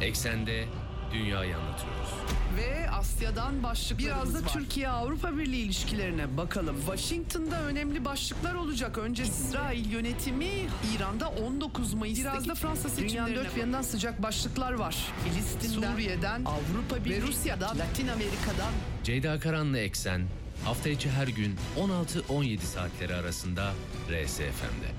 Eksende dünyayı anlatıyoruz. Ve Asya'dan başlıklarımız Biraz da var. Türkiye-Avrupa Birliği ilişkilerine bakalım. Washington'da önemli başlıklar olacak. Önce İsrail yönetimi İran'da 19 Mayıs'taki Biraz da Fransa seçimlerine dünyanın dört bir yanından sıcak başlıklar var. Filistin'den, Suriye'den, Avrupa Birliği ve Rusya'dan, Latin Amerika'dan. Ceyda Karan'la Eksen hafta içi her gün 16-17 saatleri arasında RSFM'de.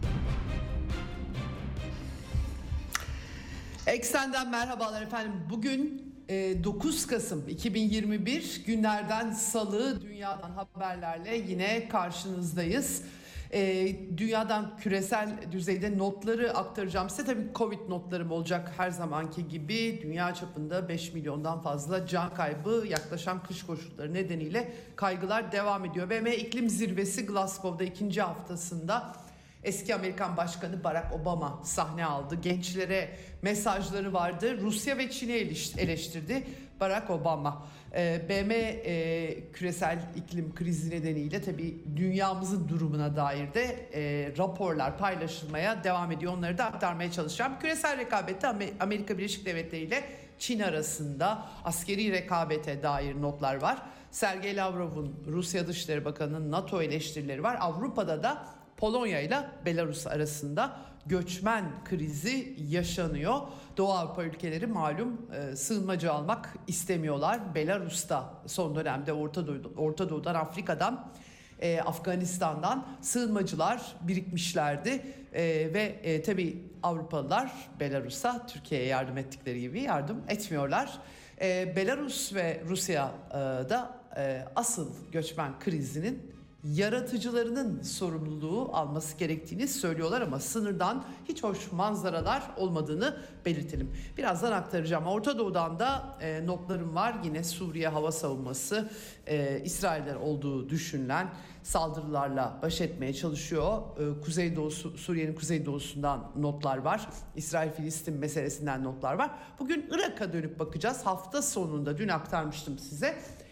Eksen'den merhabalar efendim. Bugün 9 Kasım 2021 günlerden salı, dünyadan haberlerle yine karşınızdayız. Dünyadan küresel düzeyde notları aktaracağım size. Tabii Covid notlarım olacak her zamanki gibi. Dünya çapında 5 milyondan fazla can kaybı, yaklaşan kış koşulları nedeniyle kaygılar devam ediyor. BM İklim Zirvesi Glasgow'da ikinci haftasında eski Amerikan Başkanı Barack Obama sahne aldı. Gençlere mesajları vardı. Rusya ve Çin'i eleştirdi Barack Obama. BM küresel iklim krizi nedeniyle tabii dünyamızın durumuna dair de raporlar paylaşılmaya devam ediyor. Onları da aktarmaya çalışacağım. Küresel rekabette Amerika Birleşik Devletleri ile Çin arasında askeri rekabete dair notlar var. Sergey Lavrov'un, Rusya Dışişleri Bakanı'nın NATO eleştirileri var. Avrupa'da da Polonya ile Belarus arasında göçmen krizi yaşanıyor. Doğu Avrupa ülkeleri malum sığınmacı almak istemiyorlar. Belarus'ta son dönemde Orta Doğu'dan, Afrika'dan, Afganistan'dan sığınmacılar birikmişlerdi. Ve tabii Avrupalılar Belarus'a Türkiye'ye yardım ettikleri gibi yardım etmiyorlar. Belarus ve Rusya'da asıl göçmen krizinin yaratıcılarının sorumluluğu alması gerektiğini söylüyorlar ama sınırdan hiç hoş manzaralar olmadığını belirtelim. Birazdan aktaracağım. Orta Doğu'dan da notlarım var. Yine Suriye hava savunması İsrail'den olduğu düşünülen saldırılarla baş etmeye çalışıyor. Suriye'nin kuzeydoğusundan notlar var. İsrail-Filistin meselesinden notlar var. Bugün Irak'a dönüp bakacağız. Hafta sonunda dün aktarmıştım size.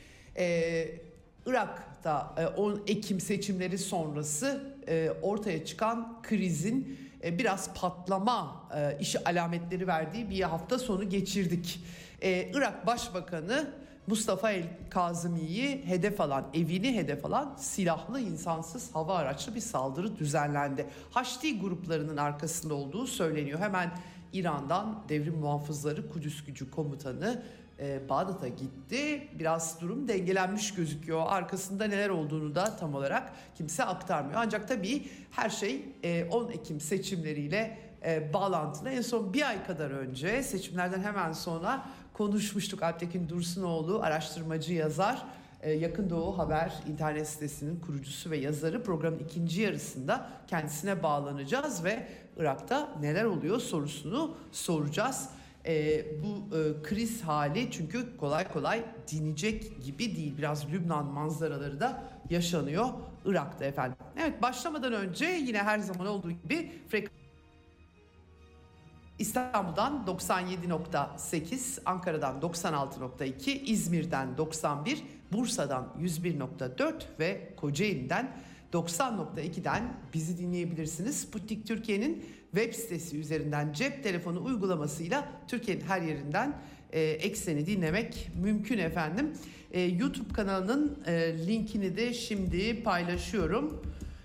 Irak'ta 10 Ekim seçimleri sonrası ortaya çıkan krizin biraz patlama alametleri verdiği bir hafta sonu geçirdik. Irak Başbakanı Mustafa el-Kazimi'yi evini hedef alan silahlı insansız hava araçlı bir saldırı düzenlendi. Haçlı gruplarının arkasında olduğu söyleniyor. Hemen İran'dan devrim muhafızları Kudüs Gücü Komutanı Bağdat'a gitti. Biraz durum dengelenmiş gözüküyor. Arkasında neler olduğunu da tam olarak kimse aktarmıyor. Ancak tabii her şey 10 Ekim seçimleriyle bağlantılı. En son bir ay kadar önce seçimlerden hemen sonra konuşmuştuk. Alptekin Dursunoğlu, araştırmacı, yazar, Yakın Doğu Haber internet sitesinin kurucusu ve yazarı. Programın ikinci yarısında kendisine bağlanacağız ve Irak'ta neler oluyor sorusunu soracağız. Bu kriz hali çünkü kolay kolay dinecek gibi değil. Biraz Lübnan manzaraları da yaşanıyor Irak'ta efendim. Evet, başlamadan önce yine her zaman olduğu gibi İstanbul'dan 97.8, Ankara'dan 96.2, İzmir'den 91, Bursa'dan 101.4 ve Kocaeli'den 90.2'den bizi dinleyebilirsiniz. Sputnik Türkiye'nin web sitesi üzerinden cep telefonu uygulamasıyla Türkiye'nin her yerinden Eksen'i dinlemek mümkün efendim. YouTube kanalının linkini de şimdi paylaşıyorum.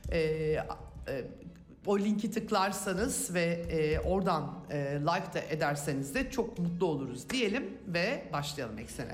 O linki tıklarsanız ve oradan like de ederseniz de çok mutlu oluruz diyelim ve başlayalım Eksen'e.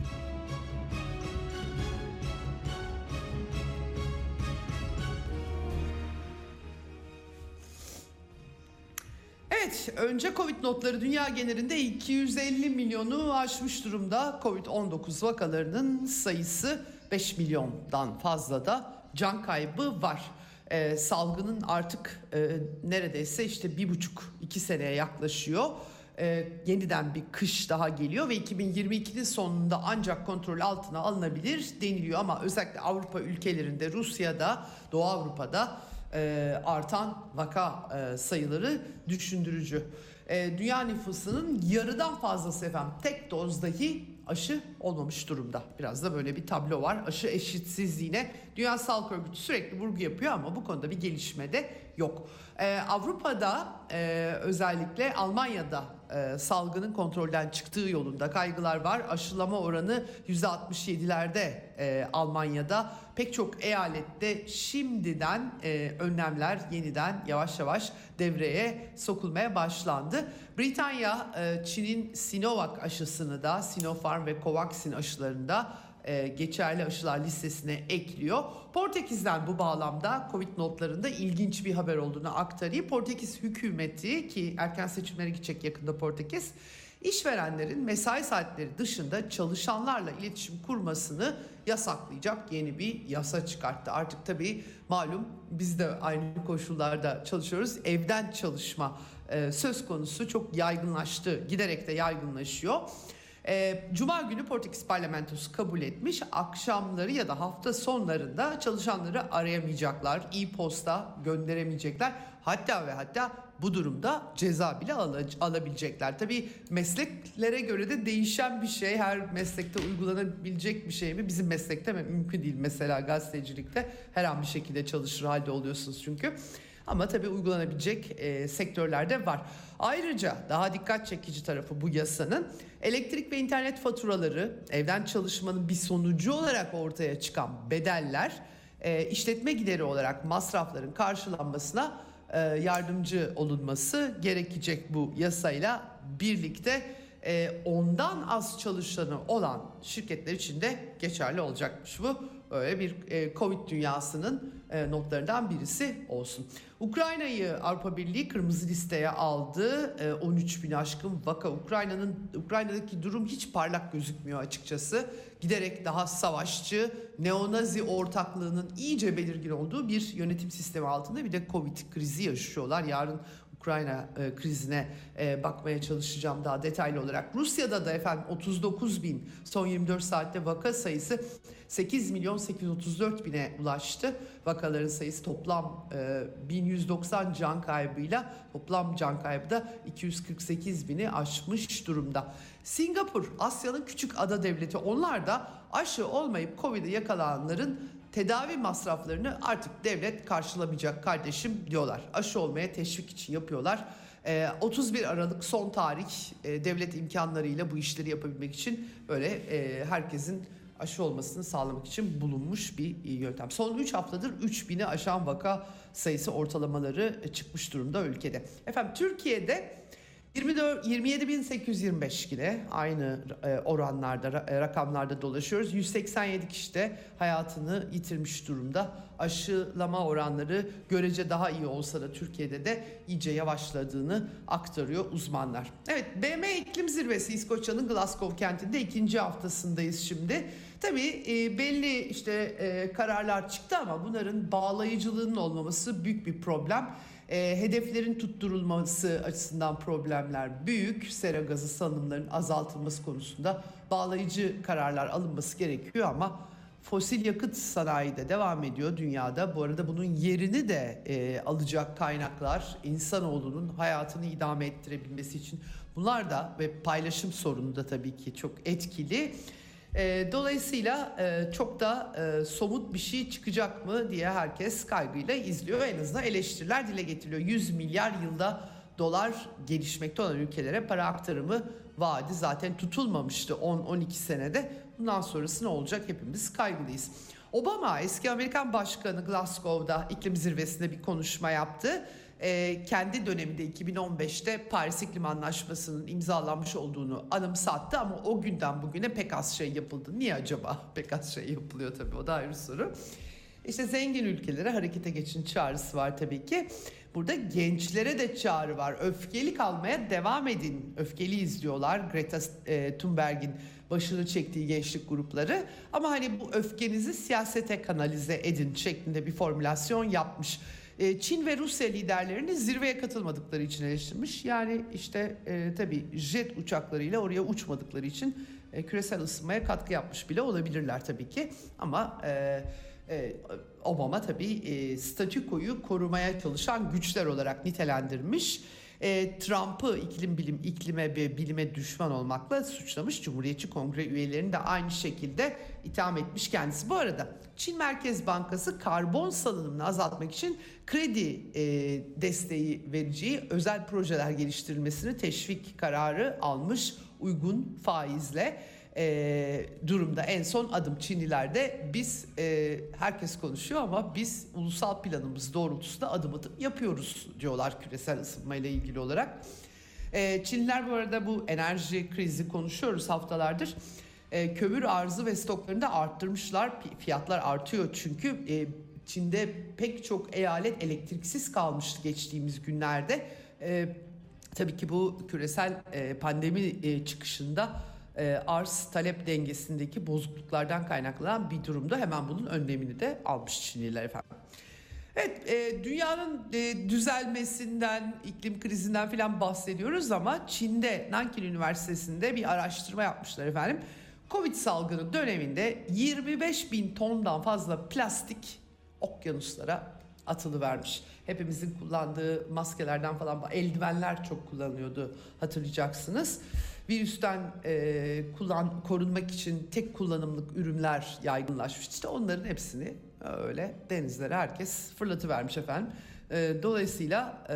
Evet, önce Covid notları. Dünya genelinde 250 milyonu aşmış durumda. Covid-19 vakalarının sayısı 5 milyondan fazla da can kaybı var. Salgının artık neredeyse işte 1,5-2 seneye yaklaşıyor. Yeniden bir kış daha geliyor ve 2022'nin sonunda ancak kontrol altına alınabilir deniliyor. Ama özellikle Avrupa ülkelerinde, Rusya'da, Doğu Avrupa'da artan vaka sayıları düşündürücü. Dünya nüfusunun yarıdan fazlası efendim tek dozdaki aşı olmamış durumda. Biraz da böyle bir tablo var. Aşı eşitsizliğine Dünya Sağlık Örgütü sürekli vurgu yapıyor ama bu konuda bir gelişme de yok. Avrupa'da özellikle Almanya'da salgının kontrolden çıktığı yolunda kaygılar var. Aşılama oranı %67'lerde Almanya'da. Pek çok eyalette şimdiden önlemler yeniden yavaş yavaş devreye sokulmaya başlandı. Britanya, Çin'in Sinovac aşısını da Sinopharm ve Covaxin aşılarını da geçerli aşılar listesine ekliyor. Portekiz'den bu bağlamda Covid notlarında ilginç bir haber olduğunu aktarayım. Portekiz hükümeti, ki erken seçimlere gidecek yakında Portekiz, işverenlerin mesai saatleri dışında çalışanlarla iletişim kurmasını yasaklayacak yeni bir yasa çıkarttı. Artık tabii malum biz de aynı koşullarda çalışıyoruz. Evden çalışma söz konusu, çok yaygınlaştı, giderek de yaygınlaşıyor. Cuma günü Portekiz parlamentosu kabul etmiş. Akşamları ya da hafta sonlarında çalışanları arayamayacaklar, e-posta gönderemeyecekler. Hatta bu durumda ceza bile alabilecekler. Tabii mesleklere göre de değişen bir şey. Her meslekte uygulanabilecek bir şey mi? Bizim meslekte mümkün değil. Mesela gazetecilikte her an bir şekilde çalışır halde oluyorsunuz çünkü. Ama tabii uygulanabilecek sektörlerde var. Ayrıca daha dikkat çekici tarafı bu yasanın, elektrik ve internet faturaları, evden çalışmanın bir sonucu olarak ortaya çıkan bedeller, işletme gideri olarak masrafların karşılanmasına yardımcı olunması gerekecek bu yasayla birlikte. Ondan az çalışanı olan şirketler için de geçerli olacakmış bu. Öyle bir Covid dünyasının notlarından birisi olsun. Ukrayna'yı Avrupa Birliği kırmızı listeye aldı. 13 bin aşkın vaka. Ukrayna'daki durum hiç parlak gözükmüyor açıkçası. Giderek daha savaşçı, neonazi ortaklığının iyice belirgin olduğu bir yönetim sistemi altında bir de Covid krizi yaşıyorlar. Yarın Ukrayna krizine bakmaya çalışacağım daha detaylı olarak. Rusya'da da efendim 39 bin son 24 saatte vaka sayısı 8.834.000'e ulaştı. Vakaların sayısı toplam 1190 can kaybıyla toplam can kaybı da 248.000'i aşmış durumda. Singapur, Asya'nın küçük ada devleti, onlar da aşı olmayıp Covid'e yakalananların tedavi masraflarını artık devlet karşılamayacak kardeşim diyorlar. Aşı olmaya teşvik için yapıyorlar. 31 Aralık son tarih, devlet imkanlarıyla bu işleri yapabilmek için böyle herkesin aşı olmasını sağlamak için bulunmuş bir yöntem. Son 3 haftadır 3000'i aşan vaka sayısı ortalamaları çıkmış durumda ülkede. Efendim Türkiye'de 27.825 ile aynı oranlarda, rakamlarda dolaşıyoruz. 187 kişi de hayatını yitirmiş durumda. Aşılama oranları görece daha iyi olsa da Türkiye'de de iyice yavaşladığını aktarıyor uzmanlar. Evet, BM İklim Zirvesi İskoçya'nın Glasgow kentinde 2. haftasındayız şimdi. Tabii belli kararlar çıktı ama bunların bağlayıcılığının olmaması büyük bir problem. Hedeflerin tutturulması açısından problemler büyük. Sera gazı salınımlarının azaltılması konusunda bağlayıcı kararlar alınması gerekiyor ama fosil yakıt sanayi de devam ediyor dünyada. Bu arada bunun yerini de alacak kaynaklar, insanoğlunun hayatını idame ettirebilmesi için bunlar da ve paylaşım sorunu da tabii ki çok etkili. Dolayısıyla çok da somut bir şey çıkacak mı diye herkes kaygıyla izliyor. En azından eleştiriler dile getiriliyor. 100 milyar yılda dolar gelişmekte olan ülkelere para aktarımı vaadi zaten tutulmamıştı 10-12 senede. Bundan sonrası ne olacak hepimiz kaygılıyız. Obama, eski Amerikan Başkanı, Glasgow'da iklim zirvesinde bir konuşma yaptı. Kendi döneminde 2015'te Paris İklim Anlaşması'nın imzalanmış olduğunu anımsattı ama o günden bugüne pek az şey yapıldı. Niye acaba pek az şey yapılıyor, tabii o da ayrı soru. Zengin ülkelere harekete geçin çağrısı var tabii ki. Burada gençlere de çağrı var. Öfkeli kalmaya devam edin. Öfkeli izliyorlar Greta Thunberg'in başını çektiği gençlik grupları. Ama hani bu öfkenizi siyasete kanalize edin şeklinde bir formülasyon yapmış. Çin ve Rusya liderlerini zirveye katılmadıkları için eleştirmiş. Yani tabii jet uçaklarıyla oraya uçmadıkları için küresel ısınmaya katkı yapmış bile olabilirler tabii ki. Ama Obama tabii statükoyu korumaya çalışan güçler olarak nitelendirmiş. Trump'ı iklime ve bilime düşman olmakla suçlamış. Cumhuriyetçi Kongre üyelerini de aynı şekilde itham etmiş kendisi. Bu arada Çin Merkez Bankası karbon salınımını azaltmak için kredi desteği vereceği özel projeler geliştirilmesini teşvik kararı almış uygun faizle. Durumda en son adım Çinlilerde biz herkes konuşuyor ama biz ulusal planımız doğrultusunda adım yapıyoruz diyorlar küresel ısınmayla ilgili olarak. Çinliler bu arada bu enerji krizi konuşuyoruz haftalardır. Kömür arzı ve stoklarını da arttırmışlar. Fiyatlar artıyor çünkü Çin'de pek çok eyalet elektriksiz kalmıştı geçtiğimiz günlerde. Tabii ki bu küresel pandemi çıkışında arz talep dengesindeki bozukluklardan kaynaklanan bir durumda hemen bunun önlemini de almış Çinliler efendim. Evet, dünyanın düzelmesinden, iklim krizinden filan bahsediyoruz ama Çin'de Nanking Üniversitesi'nde bir araştırma yapmışlar efendim. Covid salgını döneminde 25 bin tondan fazla plastik okyanuslara atılıvermiş. Hepimizin kullandığı maskelerden falan eldivenler çok kullanıyordu hatırlayacaksınız. Virüsten korunmak için tek kullanımlık ürünler yaygınlaşmış. İşte onların hepsini öyle denizlere herkes fırlatıvermiş efendim. Dolayısıyla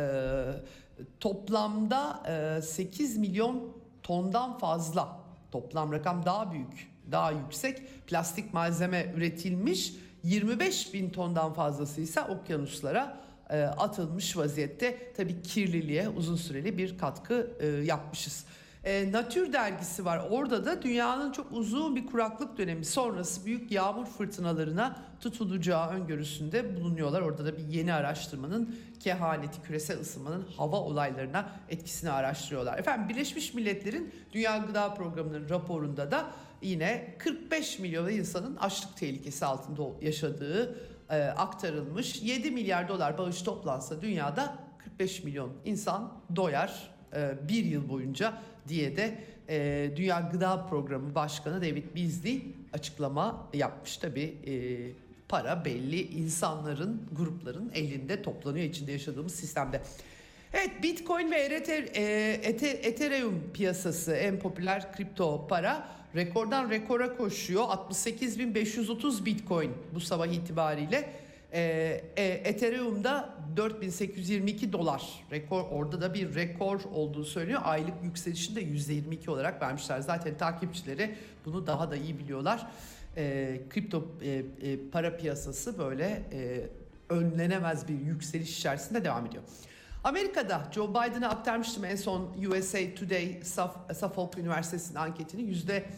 toplamda 8 milyon tondan fazla, toplam rakam daha büyük, daha yüksek plastik malzeme üretilmiş. 25 bin tondan fazlası ise okyanuslara atılmış vaziyette. Tabii kirliliğe uzun süreli bir katkı yapmışız. Nature dergisi var. Orada da dünyanın çok uzun bir kuraklık dönemi sonrası büyük yağmur fırtınalarına tutulacağı öngörüsünde bulunuyorlar. Orada da bir yeni araştırmanın kehaneti, küresel ısınmanın hava olaylarına etkisini araştırıyorlar. Efendim Birleşmiş Milletler'in Dünya Gıda Programı'nın raporunda da yine 45 milyon insanın açlık tehlikesi altında yaşadığı aktarılmış. 7 milyar dolar bağış toplansa dünyada 45 milyon insan doyar bir yıl boyunca diye de Dünya Gıda Programı Başkanı David Beasley açıklama yapmış. Tabii para belli insanların, grupların elinde toplanıyor içinde yaşadığımız sistemde. Evet, Bitcoin ve Ethereum piyasası en popüler kripto para rekordan rekora koşuyor. 68.530 Bitcoin bu sabah itibariyle. Ethereum'da 4.822 dolar rekor, orada da bir rekor olduğu söyleniyor. Aylık yükselişini de %22 olarak vermişler. Zaten takipçileri bunu daha da iyi biliyorlar. Kripto para piyasası böyle önlenemez bir yükseliş içerisinde devam ediyor. Amerika'da Joe Biden'a aktarmıştım en son USA Today Suffolk Üniversitesi'nin anketini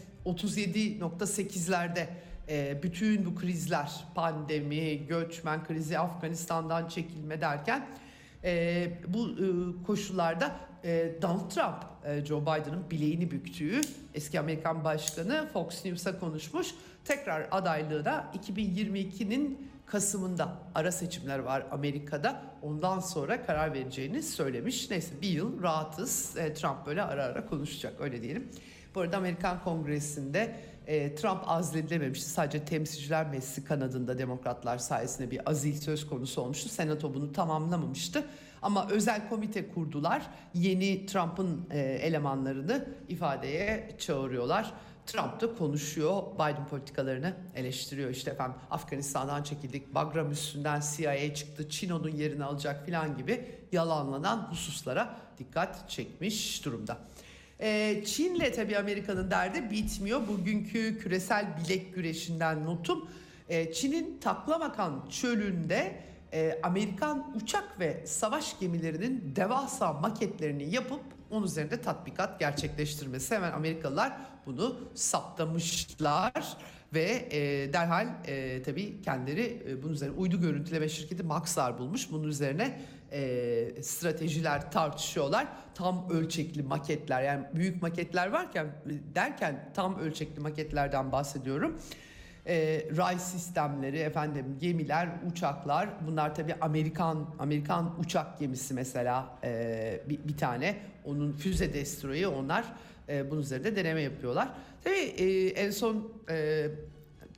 %37.8'lerde bütün bu krizler, pandemi, göçmen krizi, Afganistan'dan çekilme derken bu koşullarda Donald Trump, Joe Biden'ın bileğini büktüğü eski Amerikan Başkanı Fox News'a konuşmuş. Tekrar adaylığına 2022'nin Kasım'ında ara seçimler var Amerika'da. Ondan sonra karar vereceğini söylemiş. Neyse bir yıl rahatız. Trump böyle ara ara konuşacak öyle diyelim. Bu arada Amerikan Kongresi'nde Trump azledilememişti. Sadece Temsilciler Meclisi kanadında demokratlar sayesinde bir azil söz konusu olmuştu. Senato bunu tamamlamamıştı. Ama özel komite kurdular. Yeni Trump'ın elemanlarını ifadeye çağırıyorlar. Trump da konuşuyor, Biden politikalarını eleştiriyor. İşte efendim Afganistan'dan çekildik, Bagram üstünden CIA çıktı, Çin onun yerini alacak filan gibi yalanlanan hususlara dikkat çekmiş durumda. Çin'le tabii Amerika'nın derdi bitmiyor. Bugünkü küresel bilek güreşinden notum. Çin'in Taklamakan çölünde Amerikan uçak ve savaş gemilerinin devasa maketlerini yapıp onun üzerinde tatbikat gerçekleştirmesi. Hemen Amerikalılar bunu saptamışlar ve derhal tabii kendileri bunun üzerine uydu görüntüleme şirketi Maxar bulmuş. Bunun üzerine stratejiler tartışıyorlar. Tam ölçekli maketler, yani büyük maketler derken tam ölçekli maketlerden bahsediyorum. Ray sistemleri, gemiler, uçaklar, bunlar tabii Amerikan uçak gemisi mesela bir tane, onun füze destroyu, onlar bunun üzerinde deneme yapıyorlar. Tabii en son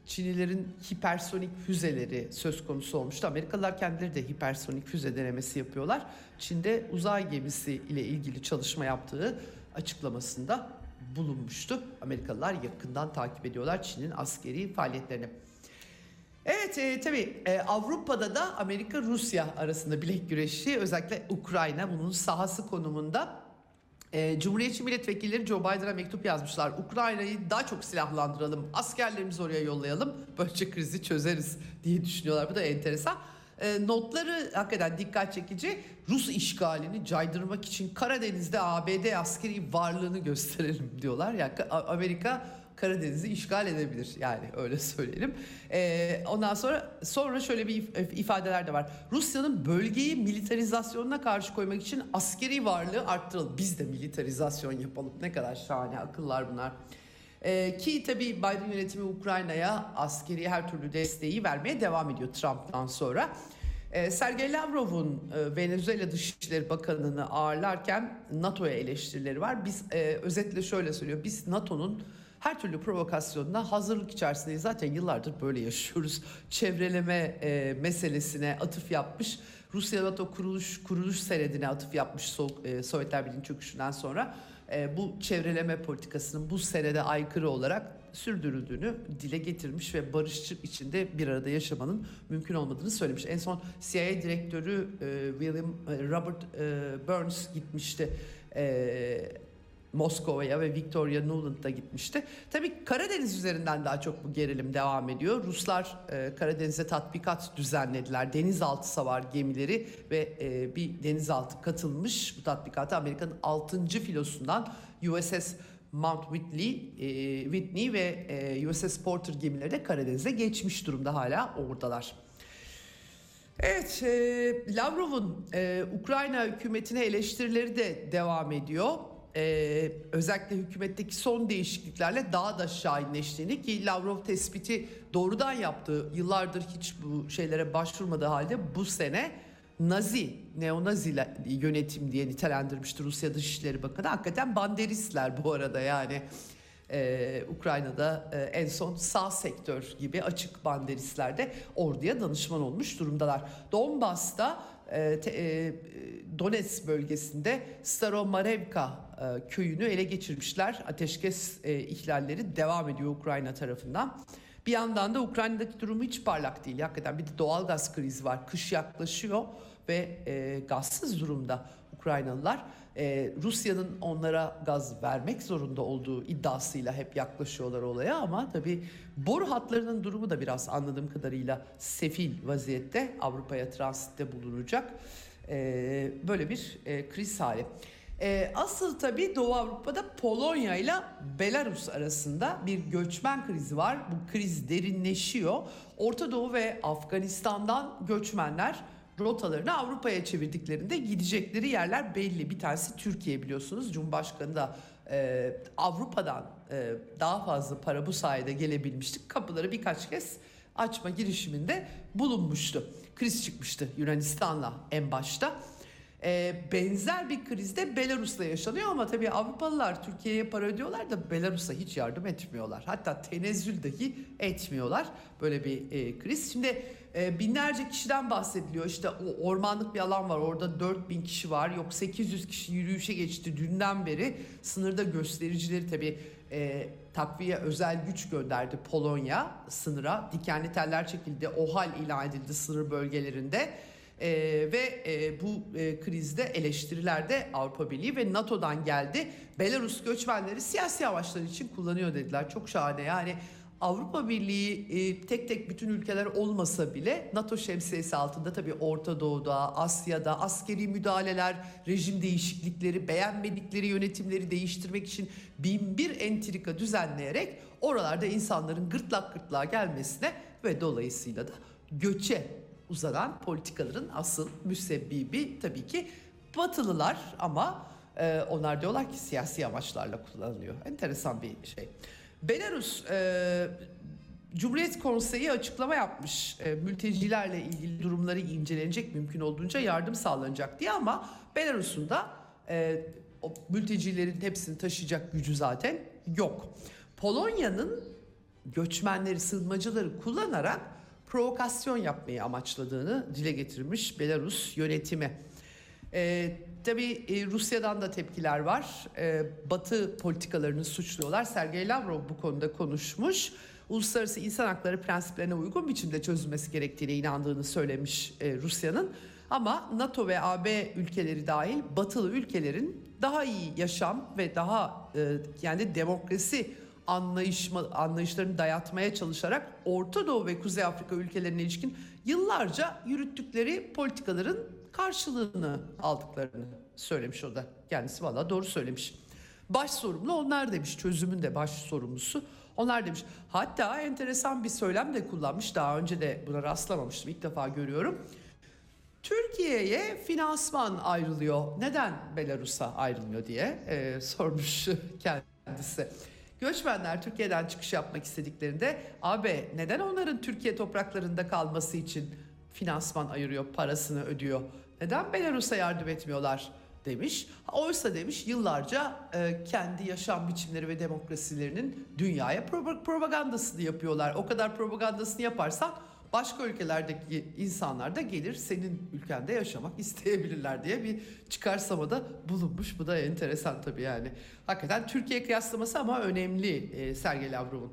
Çinlilerin hipersonik füzeleri söz konusu olmuştu. Amerikalılar kendileri de hipersonik füze denemesi yapıyorlar. Çin'de uzay gemisi ile ilgili çalışma yaptığı açıklamasında bulunmuştu. Amerikalılar yakından takip ediyorlar Çin'in askeri faaliyetlerini. Evet, tabii Avrupa'da da Amerika-Rusya arasında bilek güreşi, özellikle Ukrayna bunun sahası konumunda. Cumhuriyetçi milletvekilleri Joe Biden'a mektup yazmışlar. Ukrayna'yı daha çok silahlandıralım, askerlerimizi oraya yollayalım, böylece krizi çözeriz diye düşünüyorlar. Bu da enteresan. Notları hakikaten dikkat çekici. Rus işgalini caydırmak için Karadeniz'de ABD askeri varlığını gösterelim diyorlar. Yani Amerika Karadeniz'i işgal edebilir, yani öyle söyleyelim. Ondan sonra şöyle bir ifadeler de var. Rusya'nın bölgeyi militarizasyonuna karşı koymak için askeri varlığı arttıralım. Biz de militarizasyon yapalım. Ne kadar şahane akıllar bunlar. Ki tabii Biden yönetimi Ukrayna'ya askeri her türlü desteği vermeye devam ediyor Trump'tan sonra. Sergey Lavrov'un Venezuela Dışişleri Bakanı'nı ağırlarken NATO'ya eleştirileri var. Biz özetle şöyle söylüyor. Biz NATO'nun her türlü provokasyonuna hazırlık içerisindeyiz. Zaten yıllardır böyle yaşıyoruz. Çevreleme meselesine atıf yapmış. Rusya NATO kuruluş senedine atıf yapmış Sovyetler Birliği'nin çöküşünden sonra. Bu çevreleme politikasının bu senede aykırı olarak sürdürüldüğünü dile getirmiş ve barışçı içinde bir arada yaşamanın mümkün olmadığını söylemiş. En son CIA direktörü Robert Burns gitmişti Moskova'ya ve Victoria Nuland da gitmişti. Tabii Karadeniz üzerinden daha çok bu gerilim devam ediyor. Ruslar Karadeniz'e tatbikat düzenlediler. Denizaltı savar gemileri ve bir denizaltı katılmış. Bu tatbikata Amerika'nın 6. filosundan USS Mount Whitney ve USS Porter gemileri de Karadeniz'e geçmiş durumda, hala oradalar. Evet, Lavrov'un Ukrayna hükümetine eleştirileri de devam ediyor. Özellikle hükümetteki son değişikliklerle daha da şahinleştiğini, ki Lavrov tespiti doğrudan yaptığı, yıllardır hiç bu şeylere başvurmadığı halde bu sene neonazi yönetim diye nitelendirmiştir Rusya Dışişleri Bakanı. Hakikaten banderistler bu arada, yani Ukrayna'da en son sağ sektör gibi açık banderistler de orduya danışman olmuş durumdalar. Donbas'ta Donetsk bölgesinde Staromarevka köyünü ele geçirmişler. Ateşkes ihlalleri devam ediyor Ukrayna tarafından. Bir yandan da Ukrayna'daki durumu hiç parlak değil. Hakikaten bir de doğalgaz krizi var. Kış yaklaşıyor ve gazsız durumda Ukraynalılar. Rusya'nın onlara gaz vermek zorunda olduğu iddiasıyla hep yaklaşıyorlar olaya, ama tabii boru hatlarının durumu da biraz anladığım kadarıyla sefil vaziyette, Avrupa'ya transitte bulunacak böyle bir kriz hali. Asıl tabii Doğu Avrupa'da Polonya ile Belarus arasında bir göçmen krizi var. Bu kriz derinleşiyor. Orta Doğu ve Afganistan'dan göçmenler rotalarını Avrupa'ya çevirdiklerinde gidecekleri yerler belli. Bir tanesi Türkiye, biliyorsunuz. Cumhurbaşkanı da Avrupa'dan daha fazla para bu sayede gelebilmiştik. Kapıları birkaç kez açma girişiminde bulunmuştu. Kriz çıkmıştı Yunanistan'la en başta. Benzer bir kriz de Belarus'la yaşanıyor, ama tabii Avrupalılar Türkiye'ye para ödüyorlar da Belarus'a hiç yardım etmiyorlar. Hatta tenezzül dahi etmiyorlar. Böyle bir kriz. Şimdi binlerce kişiden bahsediliyor. İşte o ormanlık bir alan var, orada 4000 kişi var. Yok 800 kişi yürüyüşe geçti dünden beri. Sınırda göstericileri tabii takviye özel güç gönderdi Polonya sınıra. Dikenli teller çekildi, OHAL ilan edildi sınır bölgelerinde. Bu krizde eleştiriler de Avrupa Birliği ve NATO'dan geldi. Belarus göçmenleri siyasi amaçlar için kullanıyor dediler. Çok şahane, yani Avrupa Birliği tek tek bütün ülkeler olmasa bile NATO şemsiyesi altında tabii Orta Doğu'da, Asya'da askeri müdahaleler, rejim değişiklikleri, beğenmedikleri yönetimleri değiştirmek için binbir entrika düzenleyerek oralarda insanların gırtlak gırtlağa gelmesine ve dolayısıyla da göçe uzanan politikaların asıl müsebbibi tabii ki Batılılar, ama onlar diyorlar ki siyasi amaçlarla kullanılıyor. Enteresan bir şey. Belarus Cumhuriyet Konseyi açıklama yapmış. Mültecilerle ilgili durumları incelenecek, mümkün olduğunca yardım sağlanacak diye, ama Belarus'un da o mültecilerin hepsini taşıyacak gücü zaten yok. Polonya'nın göçmenleri, sığınmacıları kullanarak provokasyon yapmayı amaçladığını dile getirmiş Belarus yönetimi. Tabii Rusya'dan da tepkiler var. Batı politikalarını suçluyorlar. Sergey Lavrov bu konuda konuşmuş. Uluslararası insan hakları prensiplerine uygun biçimde çözülmesi gerektiğine inandığını söylemiş Rusya'nın. Ama NATO ve AB ülkeleri dahil batılı ülkelerin daha iyi yaşam ve daha yani demokrasi anlayışlarını dayatmaya çalışarak Orta Doğu ve Kuzey Afrika ülkelerine ilişkin yıllarca yürüttükleri politikaların karşılığını aldıklarını söylemiş o da. Kendisi valla doğru söylemiş. Baş sorumlu onlar demiş, çözümün de baş sorumlusu onlar demiş. Hatta enteresan bir söylem de kullanmış, daha önce de buna rastlamamıştım, ilk defa görüyorum. Türkiye'ye finansman ayrılıyor, neden Belarus'a ayrılmıyor diye sormuş kendisi. Göçmenler Türkiye'den çıkış yapmak istediklerinde AB neden onların Türkiye topraklarında kalması için finansman ayırıyor, parasını ödüyor? Neden Belarus'a yardım etmiyorlar demiş. Oysa demiş yıllarca kendi yaşam biçimleri ve demokrasilerinin dünyaya propagandasını yapıyorlar. O kadar propagandasını yaparsan başka ülkelerdeki insanlar da gelir senin ülkende yaşamak isteyebilirler diye bir çıkarsamada bulunmuş. Bu da enteresan tabii yani. Hakikaten Türkiye kıyaslaması ama önemli Sergey Lavrov'un.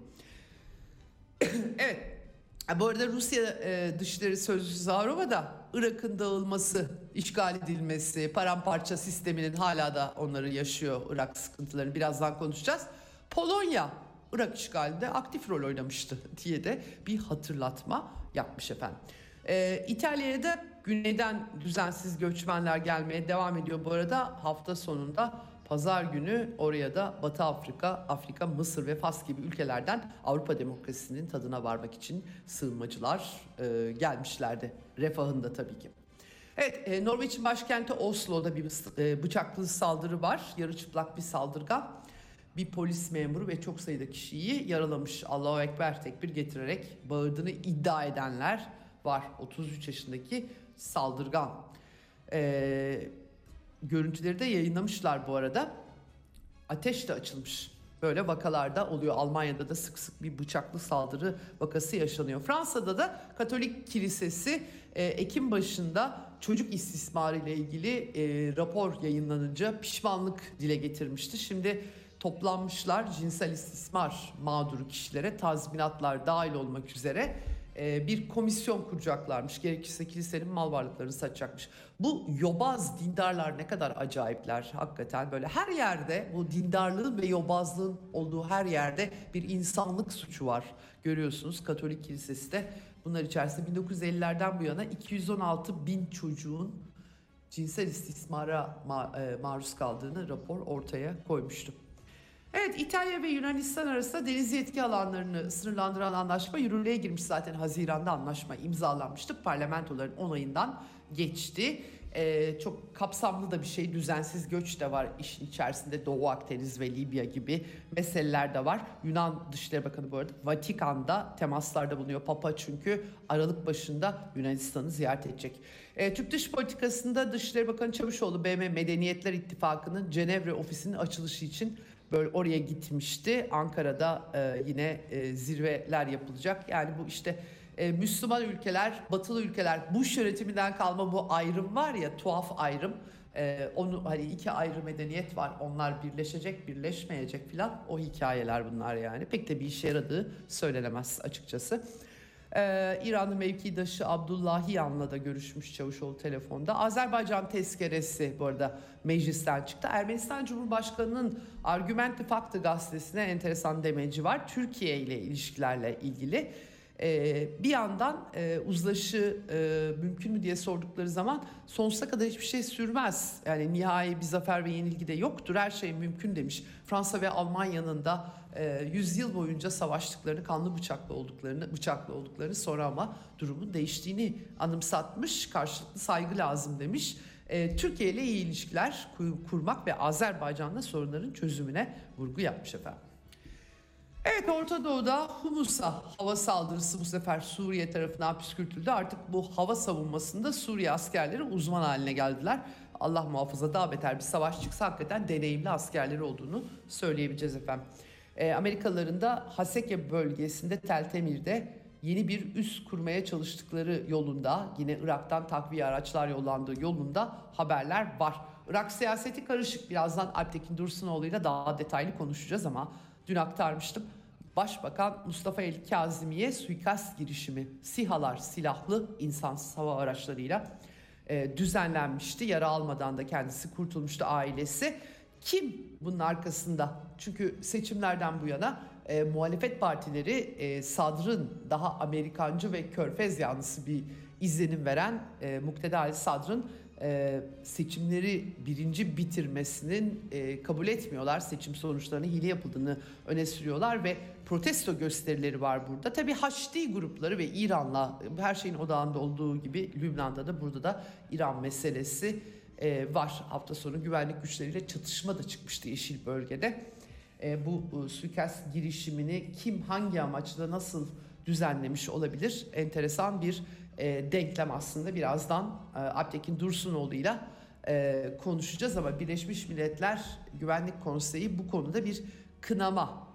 Evet. Bu arada Rusya Dışişleri Sözcüsü Zaharova da Irak'ın dağılması, işgal edilmesi, paramparça sisteminin hala da onları yaşıyor, Irak sıkıntılarını birazdan konuşacağız. Polonya Irak işgalinde aktif rol oynamıştı diye de bir hatırlatma yapmış efendim. İtalya'ya da güneyden düzensiz göçmenler gelmeye devam ediyor bu arada. Hafta sonunda pazar günü oraya da Batı Afrika, Mısır ve Fas gibi ülkelerden Avrupa demokrasisinin tadına varmak için sığınmacılar gelmişlerdi. Refahında tabii ki. Evet, Norveç'in başkenti Oslo'da bir bıçaklı saldırı var. Yarı çıplak bir saldırgan bir polis memuru ve çok sayıda kişiyi yaralamış. Allahu Ekber tekbir getirerek bağırdığını iddia edenler var. 33 yaşındaki saldırgan. Görüntüleri de yayınlamışlar bu arada. Ateş de açılmış. Böyle vakalarda oluyor. Almanya'da da sık sık bir bıçaklı saldırı vakası yaşanıyor. Fransa'da da Katolik Kilisesi Ekim başında çocuk istismarı ile ilgili rapor yayınlanınca pişmanlık dile getirmişti. Şimdi toplanmışlar, cinsel istismar mağduru kişilere tazminatlar dahil olmak üzere bir komisyon kuracaklarmış. Gerekirse kilisenin mal varlıklarını satacakmış. Bu yobaz dindarlar ne kadar acayipler hakikaten, böyle her yerde bu dindarlığın ve yobazlığın olduğu her yerde bir insanlık suçu var. Görüyorsunuz Katolik Kilisesi de bunlar içerisinde 1950'lerden bu yana 216 bin çocuğun cinsel istismara maruz kaldığını rapor ortaya koymuştu. Evet, İtalya ve Yunanistan arasında deniz yetki alanlarını sınırlandıran anlaşma yürürlüğe girmiş zaten. Haziran'da anlaşma imzalanmıştı. Parlamentoların onayından geçti. Çok kapsamlı da bir şey. Düzensiz göç de var işin içerisinde. Doğu Akdeniz ve Libya gibi meseleler de var. Yunan Dışişleri Bakanı bu arada Vatikan'da temaslarda bulunuyor. Papa çünkü Aralık başında Yunanistan'ı ziyaret edecek. Türk dış politikasında Dışişleri Bakanı Çavuşoğlu BM Medeniyetler İttifakı'nın Cenevre ofisinin açılışı için böyle oraya gitmişti. Ankara'da yine zirveler yapılacak. Yani bu işte Müslüman ülkeler, batılı ülkeler, Bush yönetiminden kalma bu ayrım var ya, tuhaf ayrım. Onu hani iki ayrı medeniyet var. Onlar birleşecek, birleşmeyecek filan. O hikayeler bunlar yani. Pek de bir işe yaradığı söylenemez açıkçası. İranlı mevkidaşı Abdullahiyan'la da görüşmüş Çavuşoğlu telefonda. Azerbaycan tezkeresi bu arada meclisten çıktı. Ermenistan Cumhurbaşkanı'nın Argümenti Faktı gazetesine enteresan demeci var. Türkiye ile ilişkilerle ilgili. Bir yandan uzlaşı mümkün mü diye sordukları zaman sonsuza kadar hiçbir şey sürmez. Yani nihai bir zafer ve yenilgi de yoktur. Her şey mümkün demiş. Fransa ve Almanya'nın da 100 yıl boyunca savaştıklarını, kanlı bıçaklı olduklarını, sonra ama durumun değiştiğini anımsatmış. Karşılıklı saygı lazım demiş. Türkiye ile iyi ilişkiler kurmak ve Azerbaycan'la sorunların çözümüne vurgu yapmış efendim. Evet, Orta Doğu'da Humus'a hava saldırısı bu sefer Suriye tarafından püskürtüldü. Artık bu hava savunmasında Suriye askerleri uzman haline geldiler. Allah muhafaza daha beter bir savaş çıksa hakikaten deneyimli askerleri olduğunu söyleyebileceğiz efendim. Amerikalıların da Haseke bölgesinde Tel Temir'de yeni bir üs kurmaya çalıştıkları yolunda, yine Irak'tan takviye araçlar yollandığı yolunda haberler var. Irak siyaseti karışık. Birazdan Alptekin Dursunoğlu'yla daha detaylı konuşacağız ama dün aktarmıştım. Başbakan Mustafa El Kazimi'ye suikast girişimi, SİHA'lar, silahlı insansız hava araçlarıyla düzenlenmişti. Yara almadan da kendisi kurtulmuştu, ailesi. Kim bunun arkasında? Çünkü seçimlerden bu yana muhalefet partileri Sadr'ın daha Amerikancı ve Körfez yanlısı bir izlenim veren Mukteda Ali Sadr'ın seçimleri birinci bitirmesinin kabul etmiyorlar. Seçim sonuçlarının hile yapıldığını öne sürüyorlar ve protesto gösterileri var burada. Tabii Haçlı grupları ve İran'la her şeyin odağında olduğu gibi Lübnan'da da burada da İran meselesi var. Hafta sonu güvenlik güçleriyle çatışma da çıkmıştı Yeşil Bölge'de. Bu suikast girişimini kim hangi amaçla nasıl düzenlemiş olabilir? Enteresan bir denklem aslında. Birazdan Alptekin Dursunoğlu'yla konuşacağız ama Birleşmiş Milletler Güvenlik Konseyi bu konuda bir kınama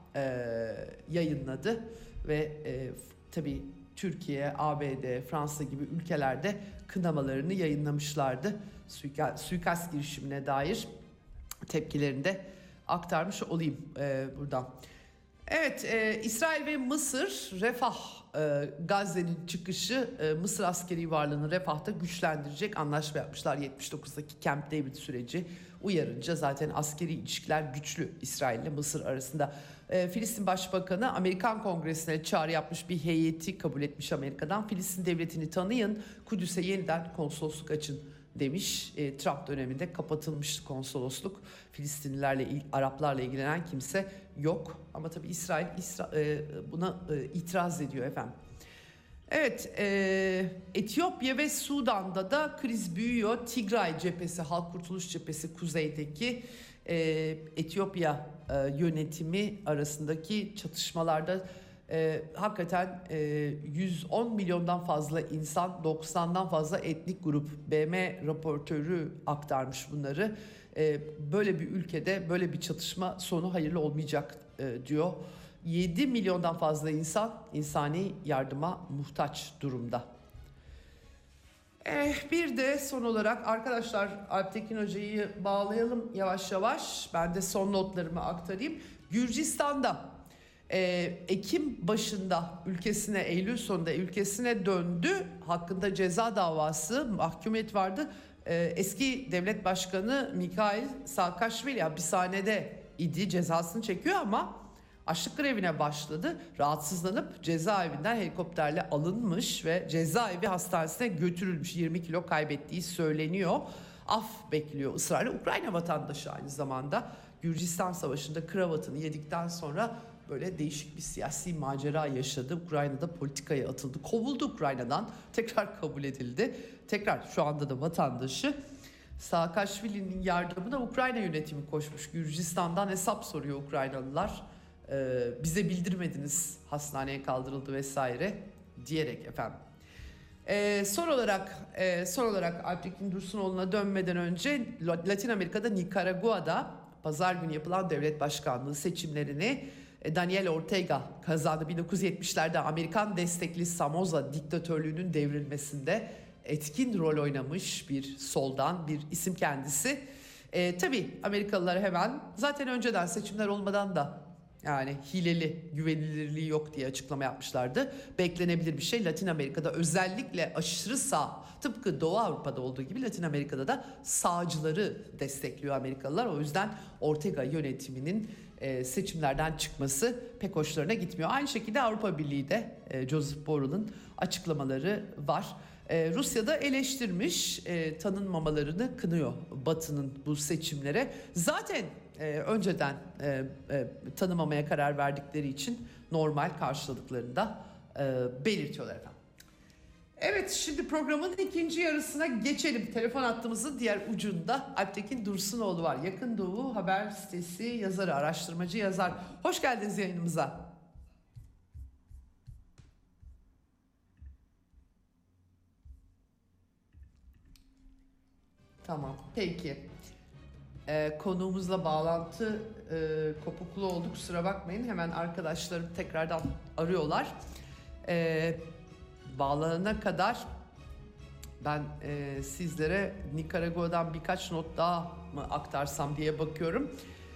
yayınladı ve tabii Türkiye, ABD, Fransa gibi ülkelerde kınamalarını yayınlamışlardı. Suikast girişimine dair tepkilerini de aktarmış olayım buradan. Evet, İsrail ve Mısır Refah, Gazze'nin çıkışı Mısır askeri varlığını Refah'ta güçlendirecek anlaşma yapmışlar. 79'daki Camp David süreci uyarınca zaten askeri ilişkiler güçlü İsrail ile Mısır arasında. Filistin Başbakanı Amerikan Kongresi'ne çağrı yapmış, bir heyeti kabul etmiş Amerika'dan. Filistin devletini tanıyın, Kudüs'e yeniden konsolosluk açın demiş. Trump döneminde kapatılmıştı konsolosluk. Filistinlilerle, Araplarla ilgilenen kimse yok. Ama tabii İsrail buna itiraz ediyor efendim. Evet, Etiyopya ve Sudan'da da kriz büyüyor. Tigray cephesi, Halk Kurtuluş Cephesi kuzeydeki Etiyopya yönetimi arasındaki çatışmalarda hakikaten 110 milyondan fazla insan, 90'dan fazla etnik grup, BM raportörü aktarmış bunları. Böyle bir ülkede böyle bir çatışma sonu hayırlı olmayacak diyor. 7 milyondan fazla insan insani yardıma muhtaç durumda. Bir de son olarak arkadaşlar Alptekin Hoca'yı bağlayalım yavaş yavaş. Ben de son notlarımı aktarayım. Gürcistan'da Ekim başında ülkesine, Eylül sonunda ülkesine döndü. Hakkında ceza davası, mahkumiyet vardı. Eski devlet başkanı Mikhail Saakashvili hapishanede idi, cezasını çekiyor ama açlık grevine başladı. Rahatsızlanıp cezaevinden helikopterle alınmış ve cezaevi hastanesine götürülmüş. 20 kilo kaybettiği söyleniyor. Af bekliyor ısrarla. Ukrayna vatandaşı aynı zamanda. Gürcistan Savaşı'nda kravatını yedikten sonra böyle değişik bir siyasi macera yaşadı. Ukrayna'da politikaya atıldı. Kovuldu Ukrayna'dan. Tekrar kabul edildi. Tekrar şu anda da vatandaşı. Saakashvili'nin yardımına Ukrayna yönetimi koşmuş. Gürcistan'dan hesap soruyor Ukraynalılar. Bize bildirmediniz, hastaneye kaldırıldı vesaire diyerek efendim. Son olarak Alptekin Dursunoğlu'na dönmeden önce Latin Amerika'da Nikaragua'da pazar günü yapılan devlet başkanlığı seçimlerini Daniel Ortega kazandı. 1970'lerde Amerikan destekli Somoza diktatörlüğünün devrilmesinde etkin rol oynamış bir soldan bir isim kendisi. Tabii Amerikalılar hemen zaten önceden seçimler olmadan da yani hileli, güvenilirliği yok diye açıklama yapmışlardı. Beklenebilir bir şey. Latin Amerika'da özellikle aşırı sağ, tıpkı Doğu Avrupa'da olduğu gibi Latin Amerika'da da sağcıları destekliyor Amerikalılar. O yüzden Ortega yönetiminin seçimlerden çıkması pek hoşlarına gitmiyor. Aynı şekilde Avrupa Birliği de Josep Borrell'ın açıklamaları var. Rusya'da eleştirmiş, tanınmamalarını kınıyor Batı'nın bu seçimlere. Zaten önceden tanımamaya karar verdikleri için normal karşıladıklarını da belirtiyorlar efendim. Evet, şimdi programın ikinci yarısına geçelim. Telefon hattımızın diğer ucunda Alptekin Dursunoğlu var. Yakın Doğu Haber Sitesi yazarı, araştırmacı yazar. Hoş geldiniz yayınımıza. Tamam, peki. Konuğumuzla bağlantı kopukluğu oldu, kusura bakmayın. Hemen arkadaşlarım tekrardan arıyorlar. Bağlanana kadar ben sizlere Nikaragua'dan birkaç not daha mı aktarsam diye bakıyorum.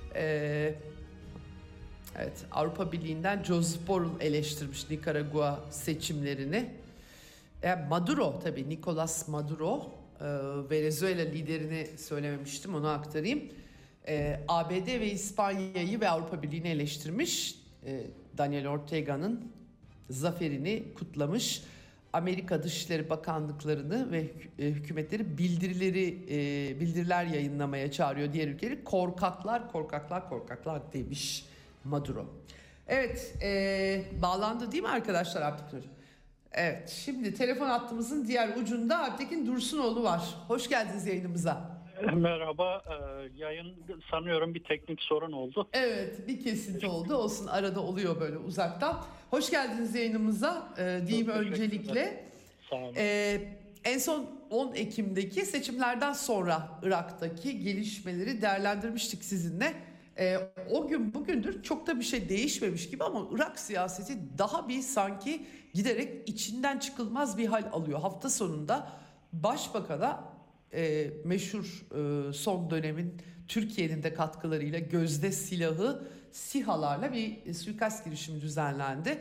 Evet, Avrupa Birliği'nden Josep Borrell eleştirmiş Nikaragua seçimlerini. Maduro, tabii Nicolas Maduro, Venezuela liderini söylememiştim, onu aktarayım. ABD ve İspanya'yı ve Avrupa Birliği'ni eleştirmiş. Daniel Ortega'nın zaferini kutlamış. Amerika Dışişleri Bakanlıklarını ve hükümetleri bildiriler yayınlamaya çağırıyor diğer ülkeleri. Korkaklar demiş Maduro. Evet, bağlandı değil mi arkadaşlar Abdülkadir Hocam? Evet, şimdi telefon hattımızın diğer ucunda Alptekin Dursunoğlu var. Hoş geldiniz yayınımıza. Merhaba, yayın sanıyorum bir teknik sorun oldu. Evet, bir kesinti oldu. Olsun, arada oluyor böyle uzaktan. Hoş geldiniz yayınımıza diyeyim öncelikle. Sağ olun. En son 10 Ekim'deki seçimlerden sonra Irak'taki gelişmeleri değerlendirmiştik sizinle. O gün bugündür çok da bir şey değişmemiş gibi ama Irak siyaseti daha bir sanki giderek içinden çıkılmaz bir hal alıyor. Hafta sonunda Başbakan'a meşhur son dönemin Türkiye'nin de katkılarıyla gözde silahı SİHA'larla bir suikast girişimi düzenlendi.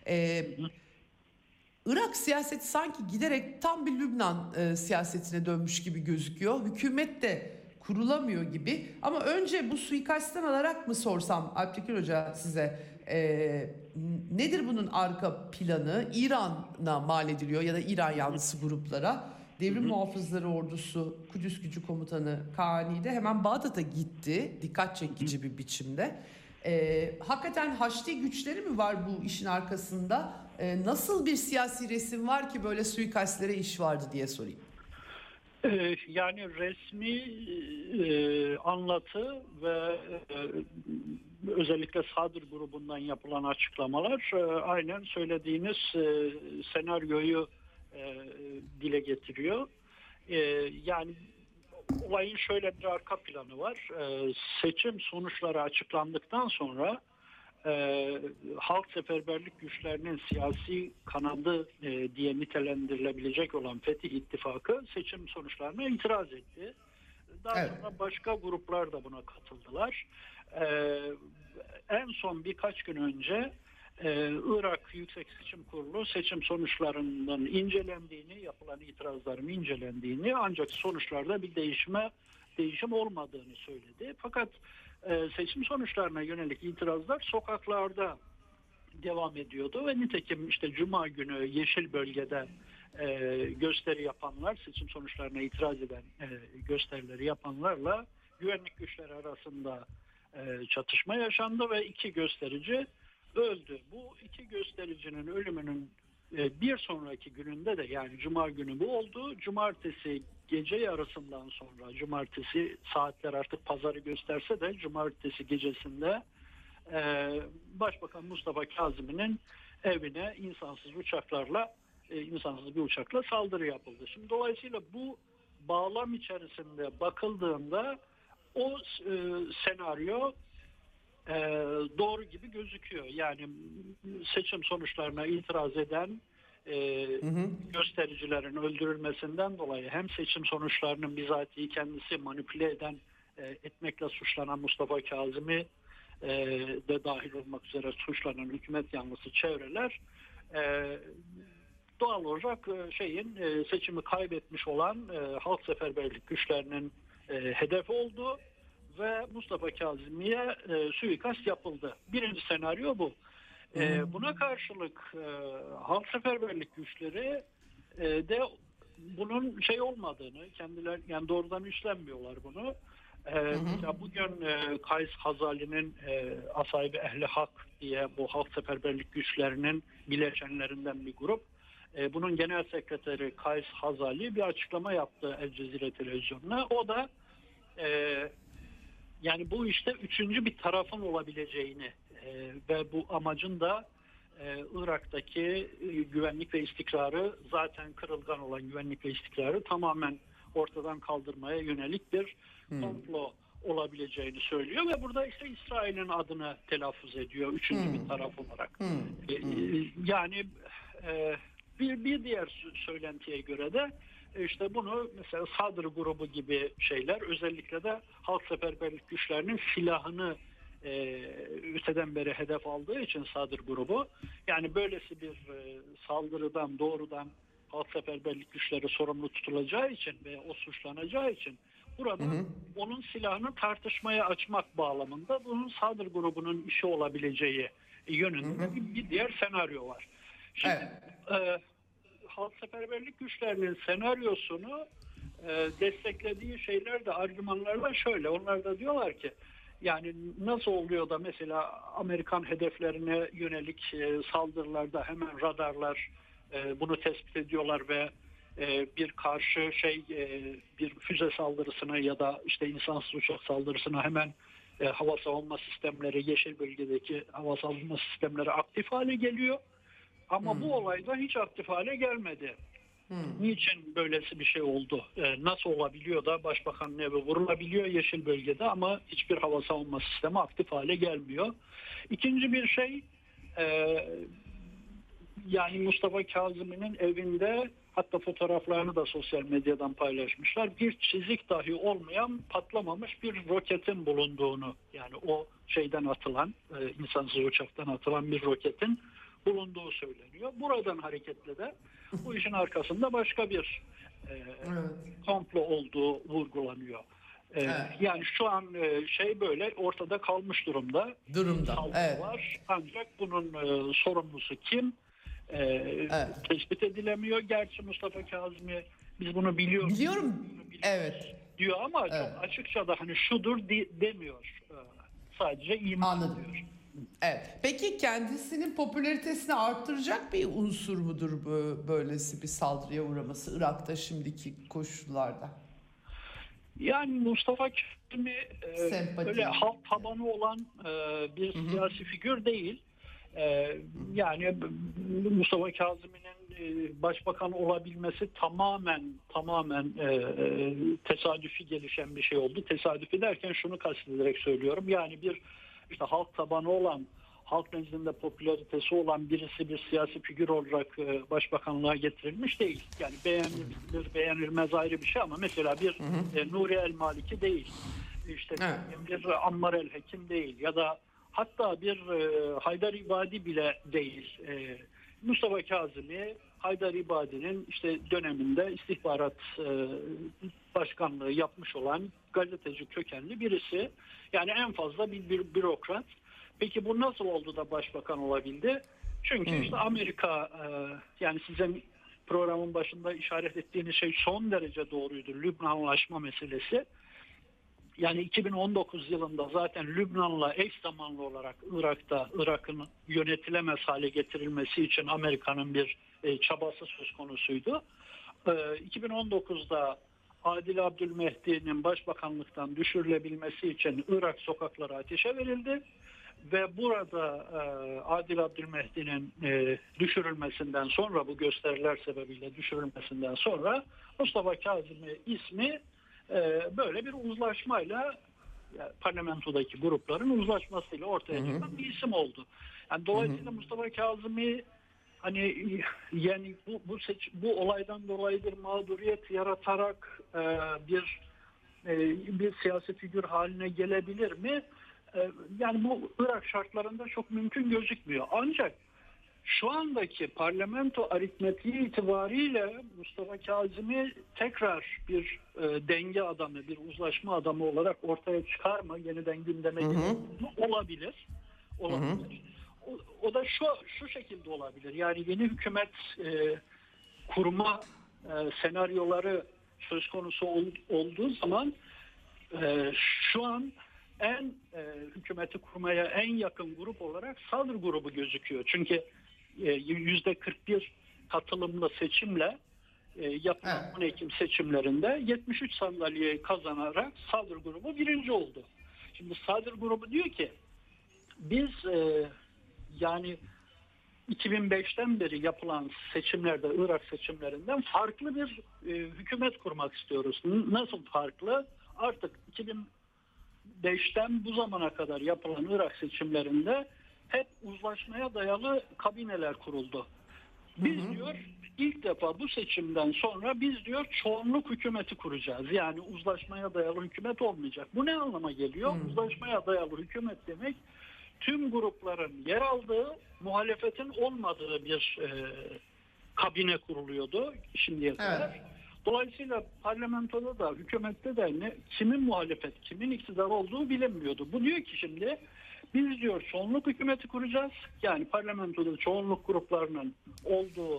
Irak siyaseti sanki giderek tam bir Lübnan siyasetine dönmüş gibi gözüküyor. Hükümet de kurulamıyor gibi. Ama önce bu suikastten alarak mı sorsam Alptekin Hoca size, nedir bunun arka planı? İran'a mal ediliyor ya da İran yanlısı gruplara. Devrim Muhafızları Ordusu Kudüs Gücü Komutanı Kani de hemen Bağdat'a gitti. Dikkat çekici bir biçimde. Hakikaten Haçlı güçleri mi var bu işin arkasında? Nasıl bir siyasi resim var ki böyle suikastlere iş vardı diye sorayım. Yani resmi anlatı ve özellikle Sadr grubundan yapılan açıklamalar aynen söylediğiniz senaryoyu dile getiriyor. Yani olayın şöyle bir arka planı var. Seçim sonuçları açıklandıktan sonra halk seferberlik güçlerinin siyasi kanadı diye nitelendirilebilecek olan Fetih İttifakı seçim sonuçlarına itiraz etti. Daha sonra başka gruplar da buna katıldılar. En son birkaç gün önce Irak Yüksek Seçim Kurulu seçim sonuçlarının incelendiğini, yapılan itirazların incelendiğini, ancak sonuçlarda bir değişim olmadığını söyledi. Fakat seçim sonuçlarına yönelik itirazlar sokaklarda devam ediyordu ve nitekim işte Cuma günü Yeşil Bölge'de gösteri yapanlar, seçim sonuçlarına itiraz eden gösterileri yapanlarla güvenlik güçleri arasında çatışma yaşandı ve 2 gösterici öldü. Bu 2 göstericinin ölümünün bir sonraki gününde de, yani Cuma günü bu oldu. Cumartesi gece yarısından sonra, cumartesi saatler artık pazarı gösterse de cumartesi gecesinde Başbakan Mustafa Kazım'ın evine insansız bir uçakla saldırı yapıldı. Şimdi dolayısıyla bu bağlam içerisinde bakıldığında o senaryo doğru gibi gözüküyor. Yani seçim sonuçlarına itiraz eden göstericilerin öldürülmesinden dolayı hem seçim sonuçlarının bizatihi kendisi manipüle etmekle suçlanan Mustafa Kazım'ı de dahil olmak üzere suçlanan hükümet yanlısı çevreler doğal olarak seçimi kaybetmiş olan halk seferberlik güçlerinin hedefi oldu ve Mustafa Kazım'ya suikast yapıldı. Birinci senaryo bu. Buna karşılık halk seferberlik güçleri de bunun olmadığını, kendileri yani doğrudan üstlenmiyorlar bunu. Bugün Kays Hazali'nin Asayib Ehli Hak diye bu halk seferberlik güçlerinin bileşenlerinden bir grup. Bunun genel sekreteri Kays Hazali bir açıklama yaptı El Cezire televizyonuna. O da yani bu işte üçüncü bir tarafın olabileceğini ve bu amacın da Irak'taki güvenlik ve istikrarı, zaten kırılgan olan güvenlik ve istikrarı tamamen ortadan kaldırmaya yönelik bir komplo olabileceğini söylüyor ve burada işte İsrail'in adını telaffuz ediyor üçüncü bir taraf olarak. Yani bir diğer söylentiye göre de işte bunu mesela Sadr grubu gibi şeyler, özellikle de Halk Seferberlik Güçlerinin silahını öteden beri hedef aldığı için Sadr grubu, yani böylesi bir saldırıdan doğrudan Halk Seferberlik Güçleri sorumlu tutulacağı için ve o suçlanacağı için burada onun silahını tartışmaya açmak bağlamında bunun Sadr grubunun işi olabileceği yönünde bir diğer senaryo var. Şimdi Halk Seferberlik Güçlerinin senaryosunu desteklediği şeyler de, argümanlar da şöyle. Onlar da diyorlar ki yani nasıl oluyor da mesela Amerikan hedeflerine yönelik saldırılarda hemen radarlar bunu tespit ediyorlar ve bir karşı bir füze saldırısına ya da işte insansız uçak saldırısına hemen hava savunma sistemleri, yeşil bölgedeki hava savunma sistemleri aktif hale geliyor. Ama bu olayda hiç aktif hale gelmedi. Niçin böylesi bir şey oldu? Nasıl olabiliyor da Başbakanın evi vurulabiliyor yeşil bölgede ama hiçbir hava savunma sistemi aktif hale gelmiyor? İkinci bir şey, yani Mustafa Kazım'ın evinde, hatta fotoğraflarını da sosyal medyadan paylaşmışlar, bir çizik dahi olmayan patlamamış bir roketin bulunduğunu, yani o şeyden atılan, insansız uçaktan atılan bir roketin bulunduğu söyleniyor. Buradan hareketle de bu işin arkasında başka bir komplo olduğu vurgulanıyor. Yani şu an böyle ortada kalmış durumda. Var. Ancak bunun sorumlusu kim? Tespit edilemiyor. Gerçi Mustafa Kazım'ı biz bunu biliyoruz. Biliyorum. Diyor ama çok açıkça da hani şudur demiyor. Sadece iman ediyor. Evet. Peki kendisinin popülaritesini arttıracak bir unsur mudur böylesi bir saldırıya uğraması Irak'ta şimdiki koşullarda? Yani Mustafa Kazım'ı öyle halk tabanı olan bir siyasi figür değil. Yani Mustafa Kazım'ın başbakan olabilmesi tamamen tesadüfi gelişen bir şey oldu. Tesadüfi derken şunu kastederek söylüyorum. Yani bir işte halk tabanı olan, halk nezdinde popülaritesi olan birisi bir siyasi figür olarak başbakanlığa getirilmiş değil. Yani beğenilir beğenilmez ayrı bir şey ama mesela bir Nuri El Maliki değil. İşte bir Ammar El Hekim değil ya da hatta bir Haydar İbadi bile değil. Mustafa Kazım'ı Haydar İbadi'nin işte döneminde istihbarat başkanlığı yapmış olan gazeteci kökenli birisi. Yani en fazla bir bürokrat. Peki bu nasıl oldu da başbakan olabildi? Çünkü işte Amerika, yani sizin programın başında işaret ettiğiniz şey son derece doğruydu. Lübnanlaşma meselesi. Yani 2019 yılında zaten Lübnan'la eş zamanlı olarak Irak'ın yönetilemez hale getirilmesi için Amerika'nın bir çabası söz konusuydu. 2019'da Adil Abdülmehdi'nin başbakanlıktan düşürülebilmesi için Irak sokakları ateşe verildi. Ve burada Adil Abdülmehdi'nin düşürülmesinden sonra, bu gösteriler sebebiyle düşürülmesinden sonra Mustafa Kazım'ı ismi böyle bir uzlaşmayla, yani parlamentodaki grupların uzlaşmasıyla ortaya çıkan bir isim oldu. Yani dolayısıyla Mustafa Kazım'ı hani yani bu olaydan dolayı bir mağduriyet yaratarak bir siyasi figür haline gelebilir mi? Yani bu Irak şartlarında çok mümkün gözükmüyor. Ancak şu andaki parlamento aritmetiği itibariyle Mustafa Kazım'ı tekrar bir denge adamı, bir uzlaşma adamı olarak ortaya çıkarma, yeniden gündeme olabilir. O da şu şekilde olabilir. Yani yeni hükümet kurma senaryoları söz konusu olduğu zaman şu an hükümeti kurmaya en yakın grup olarak Sadr grubu gözüküyor. Çünkü %41 katılımlı seçimle yapılan 10 Ekim seçimlerinde 73 sandalyeyi kazanarak Sadr grubu birinci oldu. Şimdi Sadr grubu diyor ki biz yani 2005'ten beri yapılan seçimlerde, Irak seçimlerinden farklı bir hükümet kurmak istiyoruz. Nasıl farklı? Artık 2005'ten bu zamana kadar yapılan Irak seçimlerinde hep uzlaşmaya dayalı kabineler kuruldu. Biz diyor ilk defa bu seçimden sonra biz diyor çoğunluk hükümeti kuracağız. Yani uzlaşmaya dayalı hükümet olmayacak. Bu ne anlama geliyor? Uzlaşmaya dayalı hükümet demek tüm grupların yer aldığı, muhalefetin olmadığı bir kabine kuruluyordu şimdiye kadar. Evet. Dolayısıyla parlamentoda da hükümette de kimin muhalefet, kimin iktidar olduğu bilinmiyordu. Bu diyor ki şimdi biz diyor çoğunluk hükümeti kuracağız. Yani parlamentoda çoğunluk gruplarının olduğu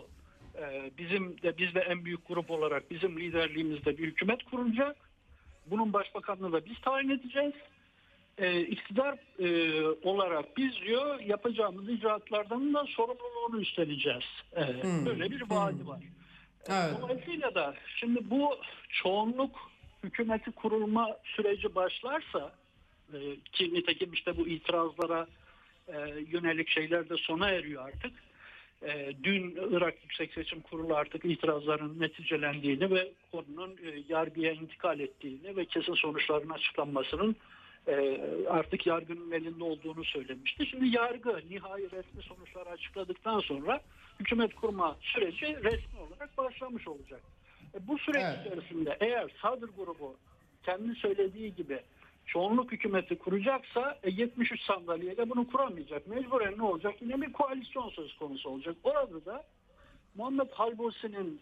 biz de en büyük grup olarak bizim liderliğimizde bir hükümet kurulacak. Bunun başbakanını da biz tayin edeceğiz. İktidar olarak biz diyor yapacağımız icraatlardan da sorumluluğunu üstleneceğiz. Böyle bir vaadi var. Evet. Dolayısıyla da şimdi bu çoğunluk hükümeti kurulma süreci başlarsa ki nitekim işte bu itirazlara yönelik şeyler de sona eriyor artık. Dün Irak Yüksek Seçim Kurulu artık itirazların neticelendiğini ve konunun yargıya intikal ettiğini ve kesin sonuçların açıklanmasının artık yargının elinde olduğunu söylemişti. Şimdi yargı nihai resmi sonuçları açıkladıktan sonra hükümet kurma süreci resmi olarak başlamış olacak. Bu süreç içerisinde eğer Sadr grubu kendi söylediği gibi çoğunluk hükümeti kuracaksa 73 sandalyeyle bunu kuramayacak. Mecburen ne olacak? Yine bir koalisyon söz konusu olacak. Orada da Muhammed Halbusi'nin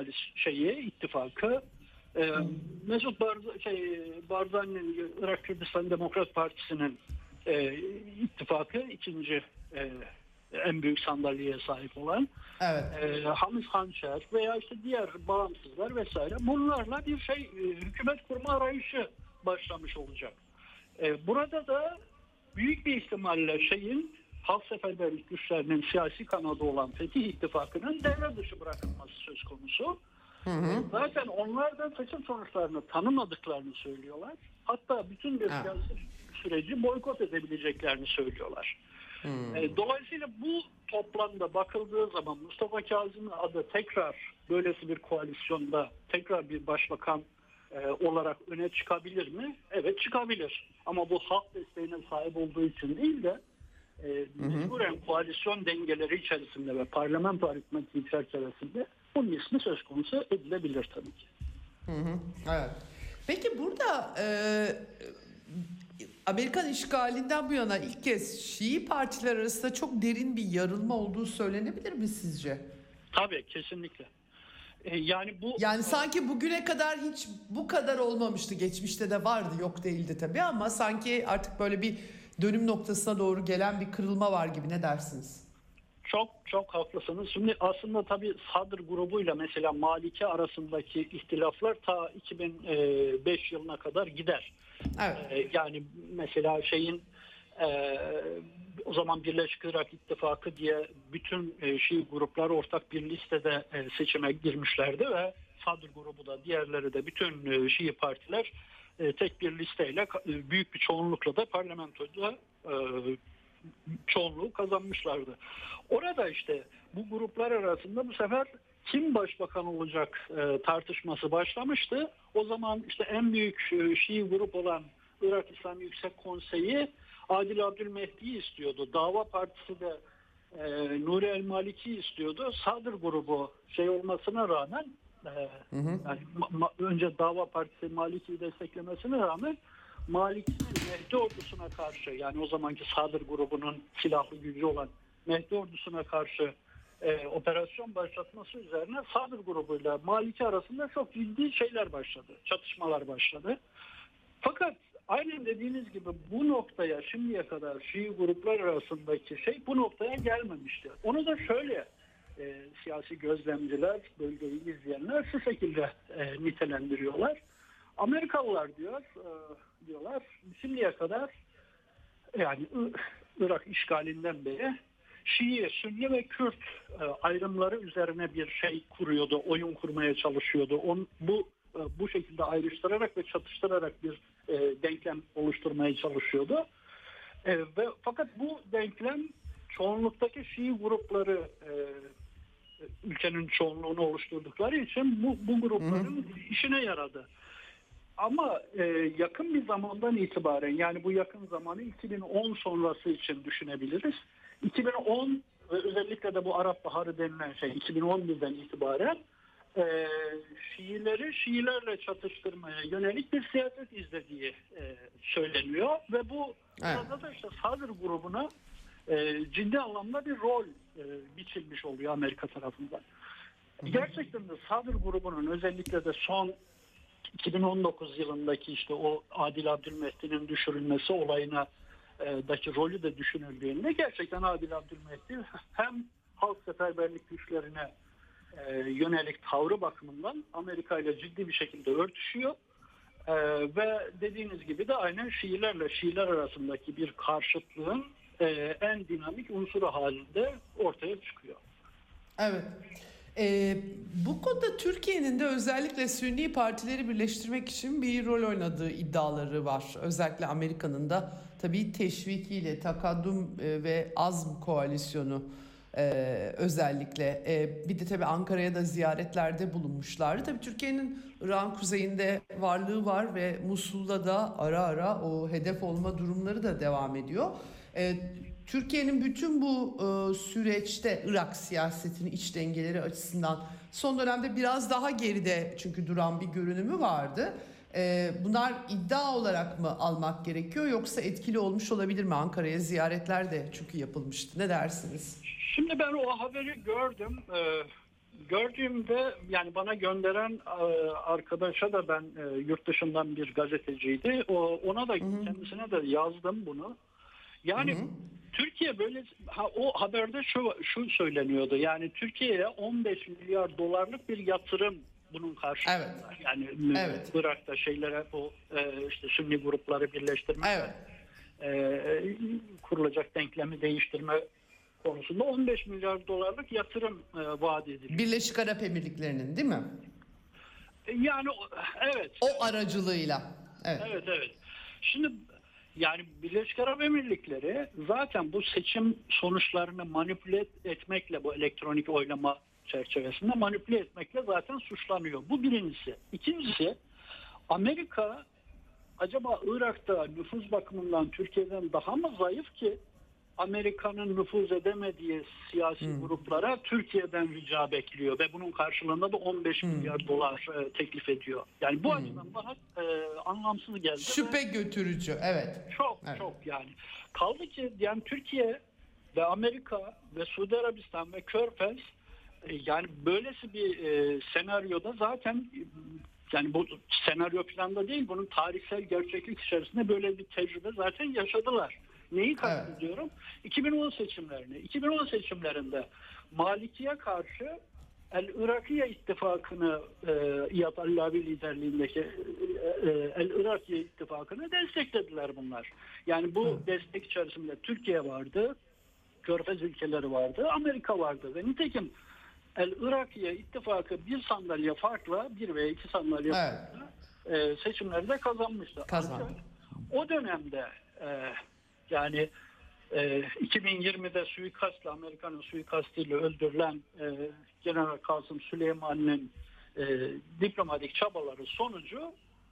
ittifakı, Mesut Barzani'nin Irak Kürdistan Demokrat Partisi'nin ittifakı ikinci en büyük sandalyeye sahip olan Hamiz Hançer veya işte diğer bağımsızlar vesaire bunlarla bir hükümet kurma arayışı başlamış olacak. Burada da büyük bir ihtimalle halk seferberlik güçlerinin siyasi kanadı olan Fetih İttifakı'nın devre dışı bırakılması söz konusu. Zaten onlar da seçim sonuçlarını tanımadıklarını söylüyorlar. Hatta bütün bir siyasi süreci boykot edebileceklerini söylüyorlar. Dolayısıyla bu toplamda bakıldığı zaman Mustafa Kazım'ın adı tekrar böylesi bir koalisyonda tekrar bir başbakan olarak öne çıkabilir mi? Evet, çıkabilir. Ama bu halk desteğine sahip olduğu için değil de mecburen koalisyon dengeleri içerisinde ve parlamento aritmetiği çerçevesinde bunun ismi söz konusu edilebilir tabii ki. Evet. Peki burada Amerikan işgalinden bu yana ilk kez Şii partiler arasında çok derin bir yarılma olduğu söylenebilir mi sizce? Tabii, kesinlikle. Yani sanki bugüne kadar hiç bu kadar olmamıştı. Geçmişte de vardı, yok değildi tabii, ama sanki artık böyle bir dönüm noktasına doğru gelen bir kırılma var gibi. Ne dersiniz? Çok çok haklısınız. Şimdi aslında tabii Sadr grubuyla mesela Maliki arasındaki ihtilaflar ta 2005 yılına kadar gider. Evet. Yani mesela o zaman Birleşik Irak İttifakı diye bütün Şii gruplar ortak bir listede seçime girmişlerdi ve Sadr grubu da diğerleri de bütün Şii partiler tek bir listeyle büyük bir çoğunlukla da parlamentoda çoğunluğu kazanmışlardı. Orada işte bu gruplar arasında bu sefer kim başbakan olacak tartışması başlamıştı. O zaman işte en büyük Şii grup olan Irak İslam Yüksek Konseyi Adil Abdülmehdi'yi istiyordu. Dava Partisi de Nuri El Maliki istiyordu. Sadr grubu olmasına rağmen yani önce Dava Partisi Maliki'yi desteklemesine rağmen Maliki'nin Mehdi ordusuna karşı, yani o zamanki Sadr grubunun silahlı gücü olan Mehdi ordusuna karşı operasyon başlatması üzerine Sadr grubuyla Maliki arasında çok ciddi şeyler başladı. Çatışmalar başladı. Fakat aynen dediğiniz gibi bu noktaya şimdiye kadar Şii gruplar arasındaki bu noktaya gelmemişti. Onu da şöyle siyasi gözlemciler, bölgeyi izleyenler şu şekilde nitelendiriyorlar. Amerikalılar diyorlar şimdiye kadar, yani Irak işgalinden beri Şii, Sünni ve Kürt ayrımları üzerine bir kuruyordu, oyun kurmaya çalışıyordu. Bu şekilde ayrıştırarak ve çatıştırarak bir denklem oluşturmaya çalışıyordu. Fakat bu denklem çoğunluktaki Şii grupları ülkenin çoğunluğunu oluşturdukları için bu grupların işine yaradı. Ama yakın bir zamandan itibaren, yani bu yakın zamanı 2010 sonrası için düşünebiliriz. 2010 ve özellikle de bu Arap Baharı denilen şey 2011'den itibaren Şiilerle çatıştırmaya yönelik bir siyaset izlediği söyleniyor ve bu sırada da işte Sadr grubuna ciddi anlamda bir rol biçilmiş oluyor Amerika tarafından. Gerçekten de Sadr grubunun özellikle de son 2019 yılındaki işte o Adil Abdülmehdi'nin düşürülmesi olayına daki rolü de düşünüldüğünde gerçekten Adil Abdülmehdi hem halk seferberlik güçlerine yönelik tavrı bakımından Amerika ile ciddi bir şekilde örtüşüyor. Ve dediğiniz gibi de aynen Şiiler arasındaki bir karşıtlığın en dinamik unsuru halinde ortaya çıkıyor. Evet. Bu konuda Türkiye'nin de özellikle Sünni partileri birleştirmek için bir rol oynadığı iddiaları var. Özellikle Amerika'nın da tabii teşvikiyle Takaddum ve Azm koalisyonu özellikle bir de tabii Ankara'ya da ziyaretlerde bulunmuşlardı. Tabii Türkiye'nin Irak'ın kuzeyinde varlığı var ve Musul'da da ara ara o hedef olma durumları da devam ediyor. Türkiye'nin bütün bu süreçte Irak siyasetinin iç dengeleri açısından son dönemde biraz daha geride çünkü duran bir görünümü vardı. Bunlar iddia olarak mı almak gerekiyor yoksa etkili olmuş olabilir mi? Ankara'ya ziyaretler de çünkü yapılmıştı. Ne dersiniz? Şimdi ben o haberi gördüm. Gördüğümde yani bana gönderen arkadaşa da ben yurt dışından bir gazeteciydi. Ona da kendisine de yazdım bunu. Yani Türkiye böyle o haberde şu söyleniyordu. Yani Türkiye'ye 15 milyar dolarlık bir yatırım bunun karşılığında. Evet. Yani Irak'ta şeylere bu işte Sünni grupları birleştirme, kurulacak denklemi değiştirme konusunda 15 milyar dolarlık yatırım vaat ediliyor. Birleşik Arap Emirlikleri'nin değil mi? Yani evet. O aracılığıyla. Evet. Şimdi yani Birleşik Arap Emirlikleri zaten bu seçim sonuçlarını manipüle etmekle, bu elektronik oylama çerçevesinde manipüle etmekle zaten suçlanıyor. Bu birincisi. İkincisi, Amerika acaba Irak'ta nüfuz bakımından Türkiye'den daha mı zayıf ki Amerika'nın nüfuz edemediği siyasi gruplara Türkiye'den rica bekliyor ve bunun karşılığında da 15 milyar dolar teklif ediyor. Yani bu açıdan bana anlamsız geldi. Şüphe götürücü, evet. Çok yani. Kaldı ki yani Türkiye ve Amerika ve Suudi Arabistan ve Körfez yani böylesi bir senaryoda zaten yani bu senaryo planda değil, bunun tarihsel gerçeklik içerisinde böyle bir tecrübe zaten yaşadılar. Neyi kastediyorum? Evet. 2010 seçimlerini. 2010 seçimlerinde Maliki'ye karşı El-Irakiye ittifakını İyad Allavi liderliğindeki El-Irakiye ittifakını desteklediler bunlar. Yani bu destek içerisinde Türkiye vardı, Körfez ülkeleri vardı, Amerika vardı ve nitekim El-Irakiye ittifakı bir sandalye farkla, bir veya iki sandalye farkla seçimleri de kazanmıştı. Ancak o dönemde yani 2020'de suikastla, Amerika'nın suikastiyle öldürülen General Kasım Süleyman'ın diplomatik çabaları sonucu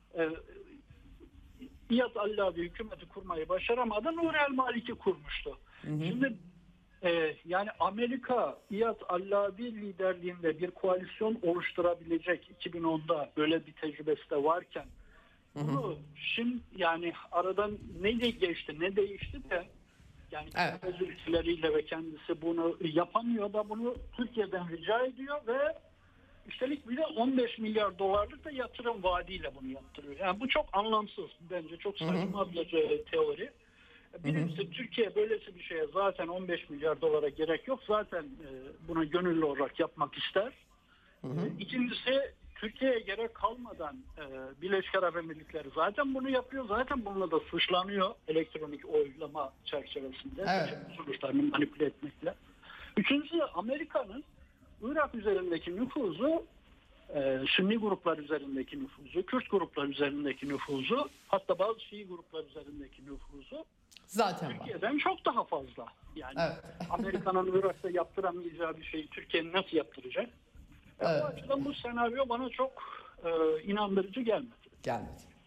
İyad Allavi hükümeti kurmayı başaramadan Nuri el-Maliki kurmuştu. Şimdi yani Amerika İyad Allavi liderliğinde bir koalisyon oluşturabilecek 2010'da böyle bir tecrübesi de varken bunu şimdi yani aradan ne geçti ne değişti de yani Körfez ülkeleriyle ve kendisi bunu yapamıyor da bunu Türkiye'den rica ediyor ve üstelik bir de 15 milyar dolarlık da yatırım vaadiyle bunu yaptırıyor. Yani bu çok anlamsız bence, çok saçma bir teori. Birincisi Türkiye böylesi bir şeye zaten 15 milyar dolara gerek yok. Zaten buna gönüllü olarak yapmak ister. İkincisi Türkiye'ye gerek kalmadan Birleşik Arap Emirlikleri zaten bunu yapıyor. Zaten bununla da suçlanıyor elektronik oylama çerçevesinde. Sonuçlarını manipüle etmekle. Üçüncüsü Amerika'nın Irak üzerindeki nüfuzu, Sünni gruplar üzerindeki nüfuzu, Kürt gruplar üzerindeki nüfuzu, hatta bazı Şii gruplar üzerindeki nüfuzu zaten Türkiye'den çok daha fazla. Yani Amerika'nın Irak'ta yaptıramayacağı bir şeyi Türkiye'nin nasıl yaptıracak? Bu açıdan bu senaryo bana çok inandırıcı gelmedi.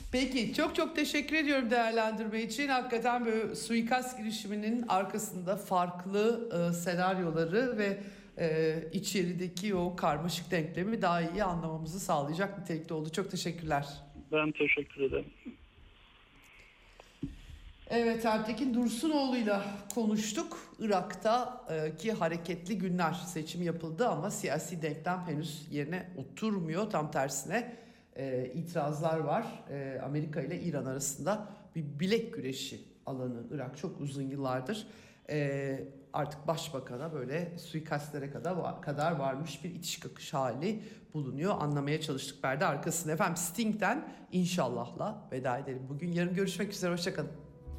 Peki çok çok teşekkür ediyorum değerlendirme için. Hakikaten böyle suikast girişiminin arkasında farklı senaryoları ve içerideki o karmaşık denklemi daha iyi anlamamızı sağlayacak nitelikte oldu. Çok teşekkürler. Ben teşekkür ederim. Evet, Ertekin Dursunoğlu'yla konuştuk. Irak'taki hareketli günler, seçim yapıldı ama siyasi denklem henüz yerine oturmuyor. Tam tersine itirazlar var. Amerika ile İran arasında bir bilek güreşi alanı Irak çok uzun yıllardır. Artık başbakana böyle suikastlere kadar varmış bir itiş kakış hali bulunuyor. Anlamaya çalıştık perde arkasında. Efendim Sting'den İnşallah'la veda edelim bugün. Yarın görüşmek üzere, hoşçakalın.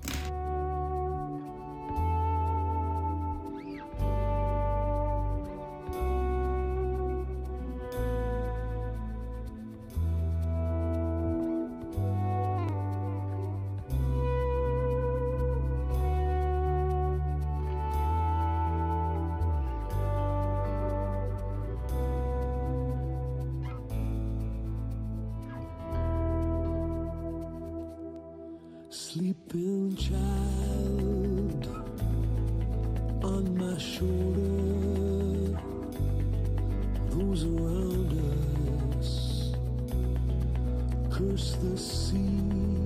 Sleeping child on my shoulder, those around us curse the sea.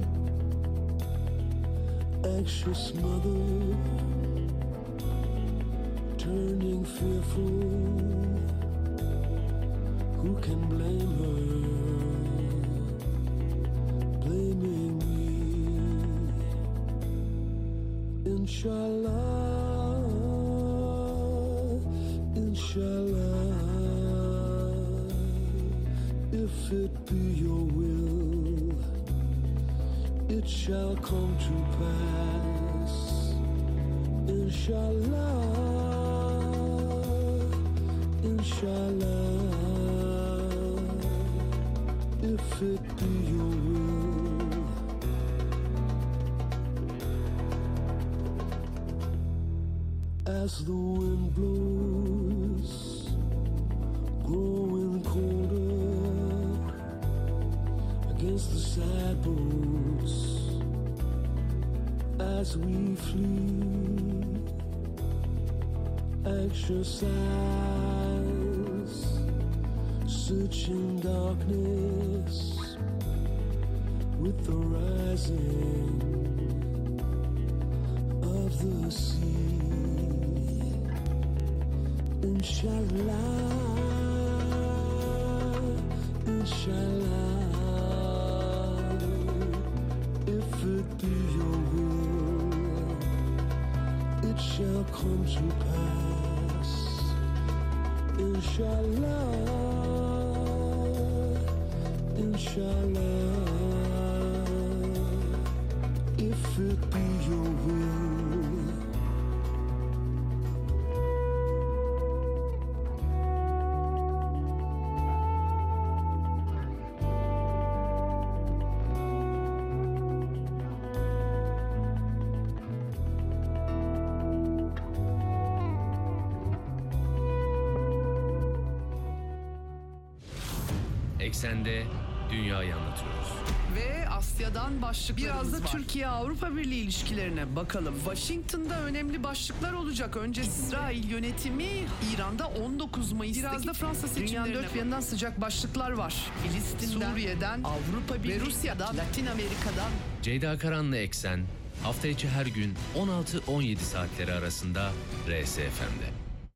Anxious mother turning fearful, who can blame her? Blaming me. Inshallah, inshallah, if it be your will, it shall come to pass. Inshallah, inshallah, if it be your will. As the wind blows, growing colder against the saddles, as we flee, anxious eyes searching darkness with the rising of the sea. Inshallah, inshallah, if it be your will, it shall come to pass. Inshallah, inshallah, if it be your will. Eksende dünyayı anlatıyoruz. Ve Asya'dan başlıklarımız biraz da Türkiye-Avrupa Birliği ilişkilerine bakalım. Washington'da önemli başlıklar olacak. Önce İsrail yönetimi, İran'da 19 Mayıs'taki biraz da Fransa seçimlerine. Dünyanın dört bir yanından sıcak başlıklar var. Filistin'den, Suriye'den, Avrupa Birliği ve Rusya'dan, Latin Amerika'dan. Ceyda Karan'la Eksen hafta içi her gün 16-17 saatleri arasında RSFM'de.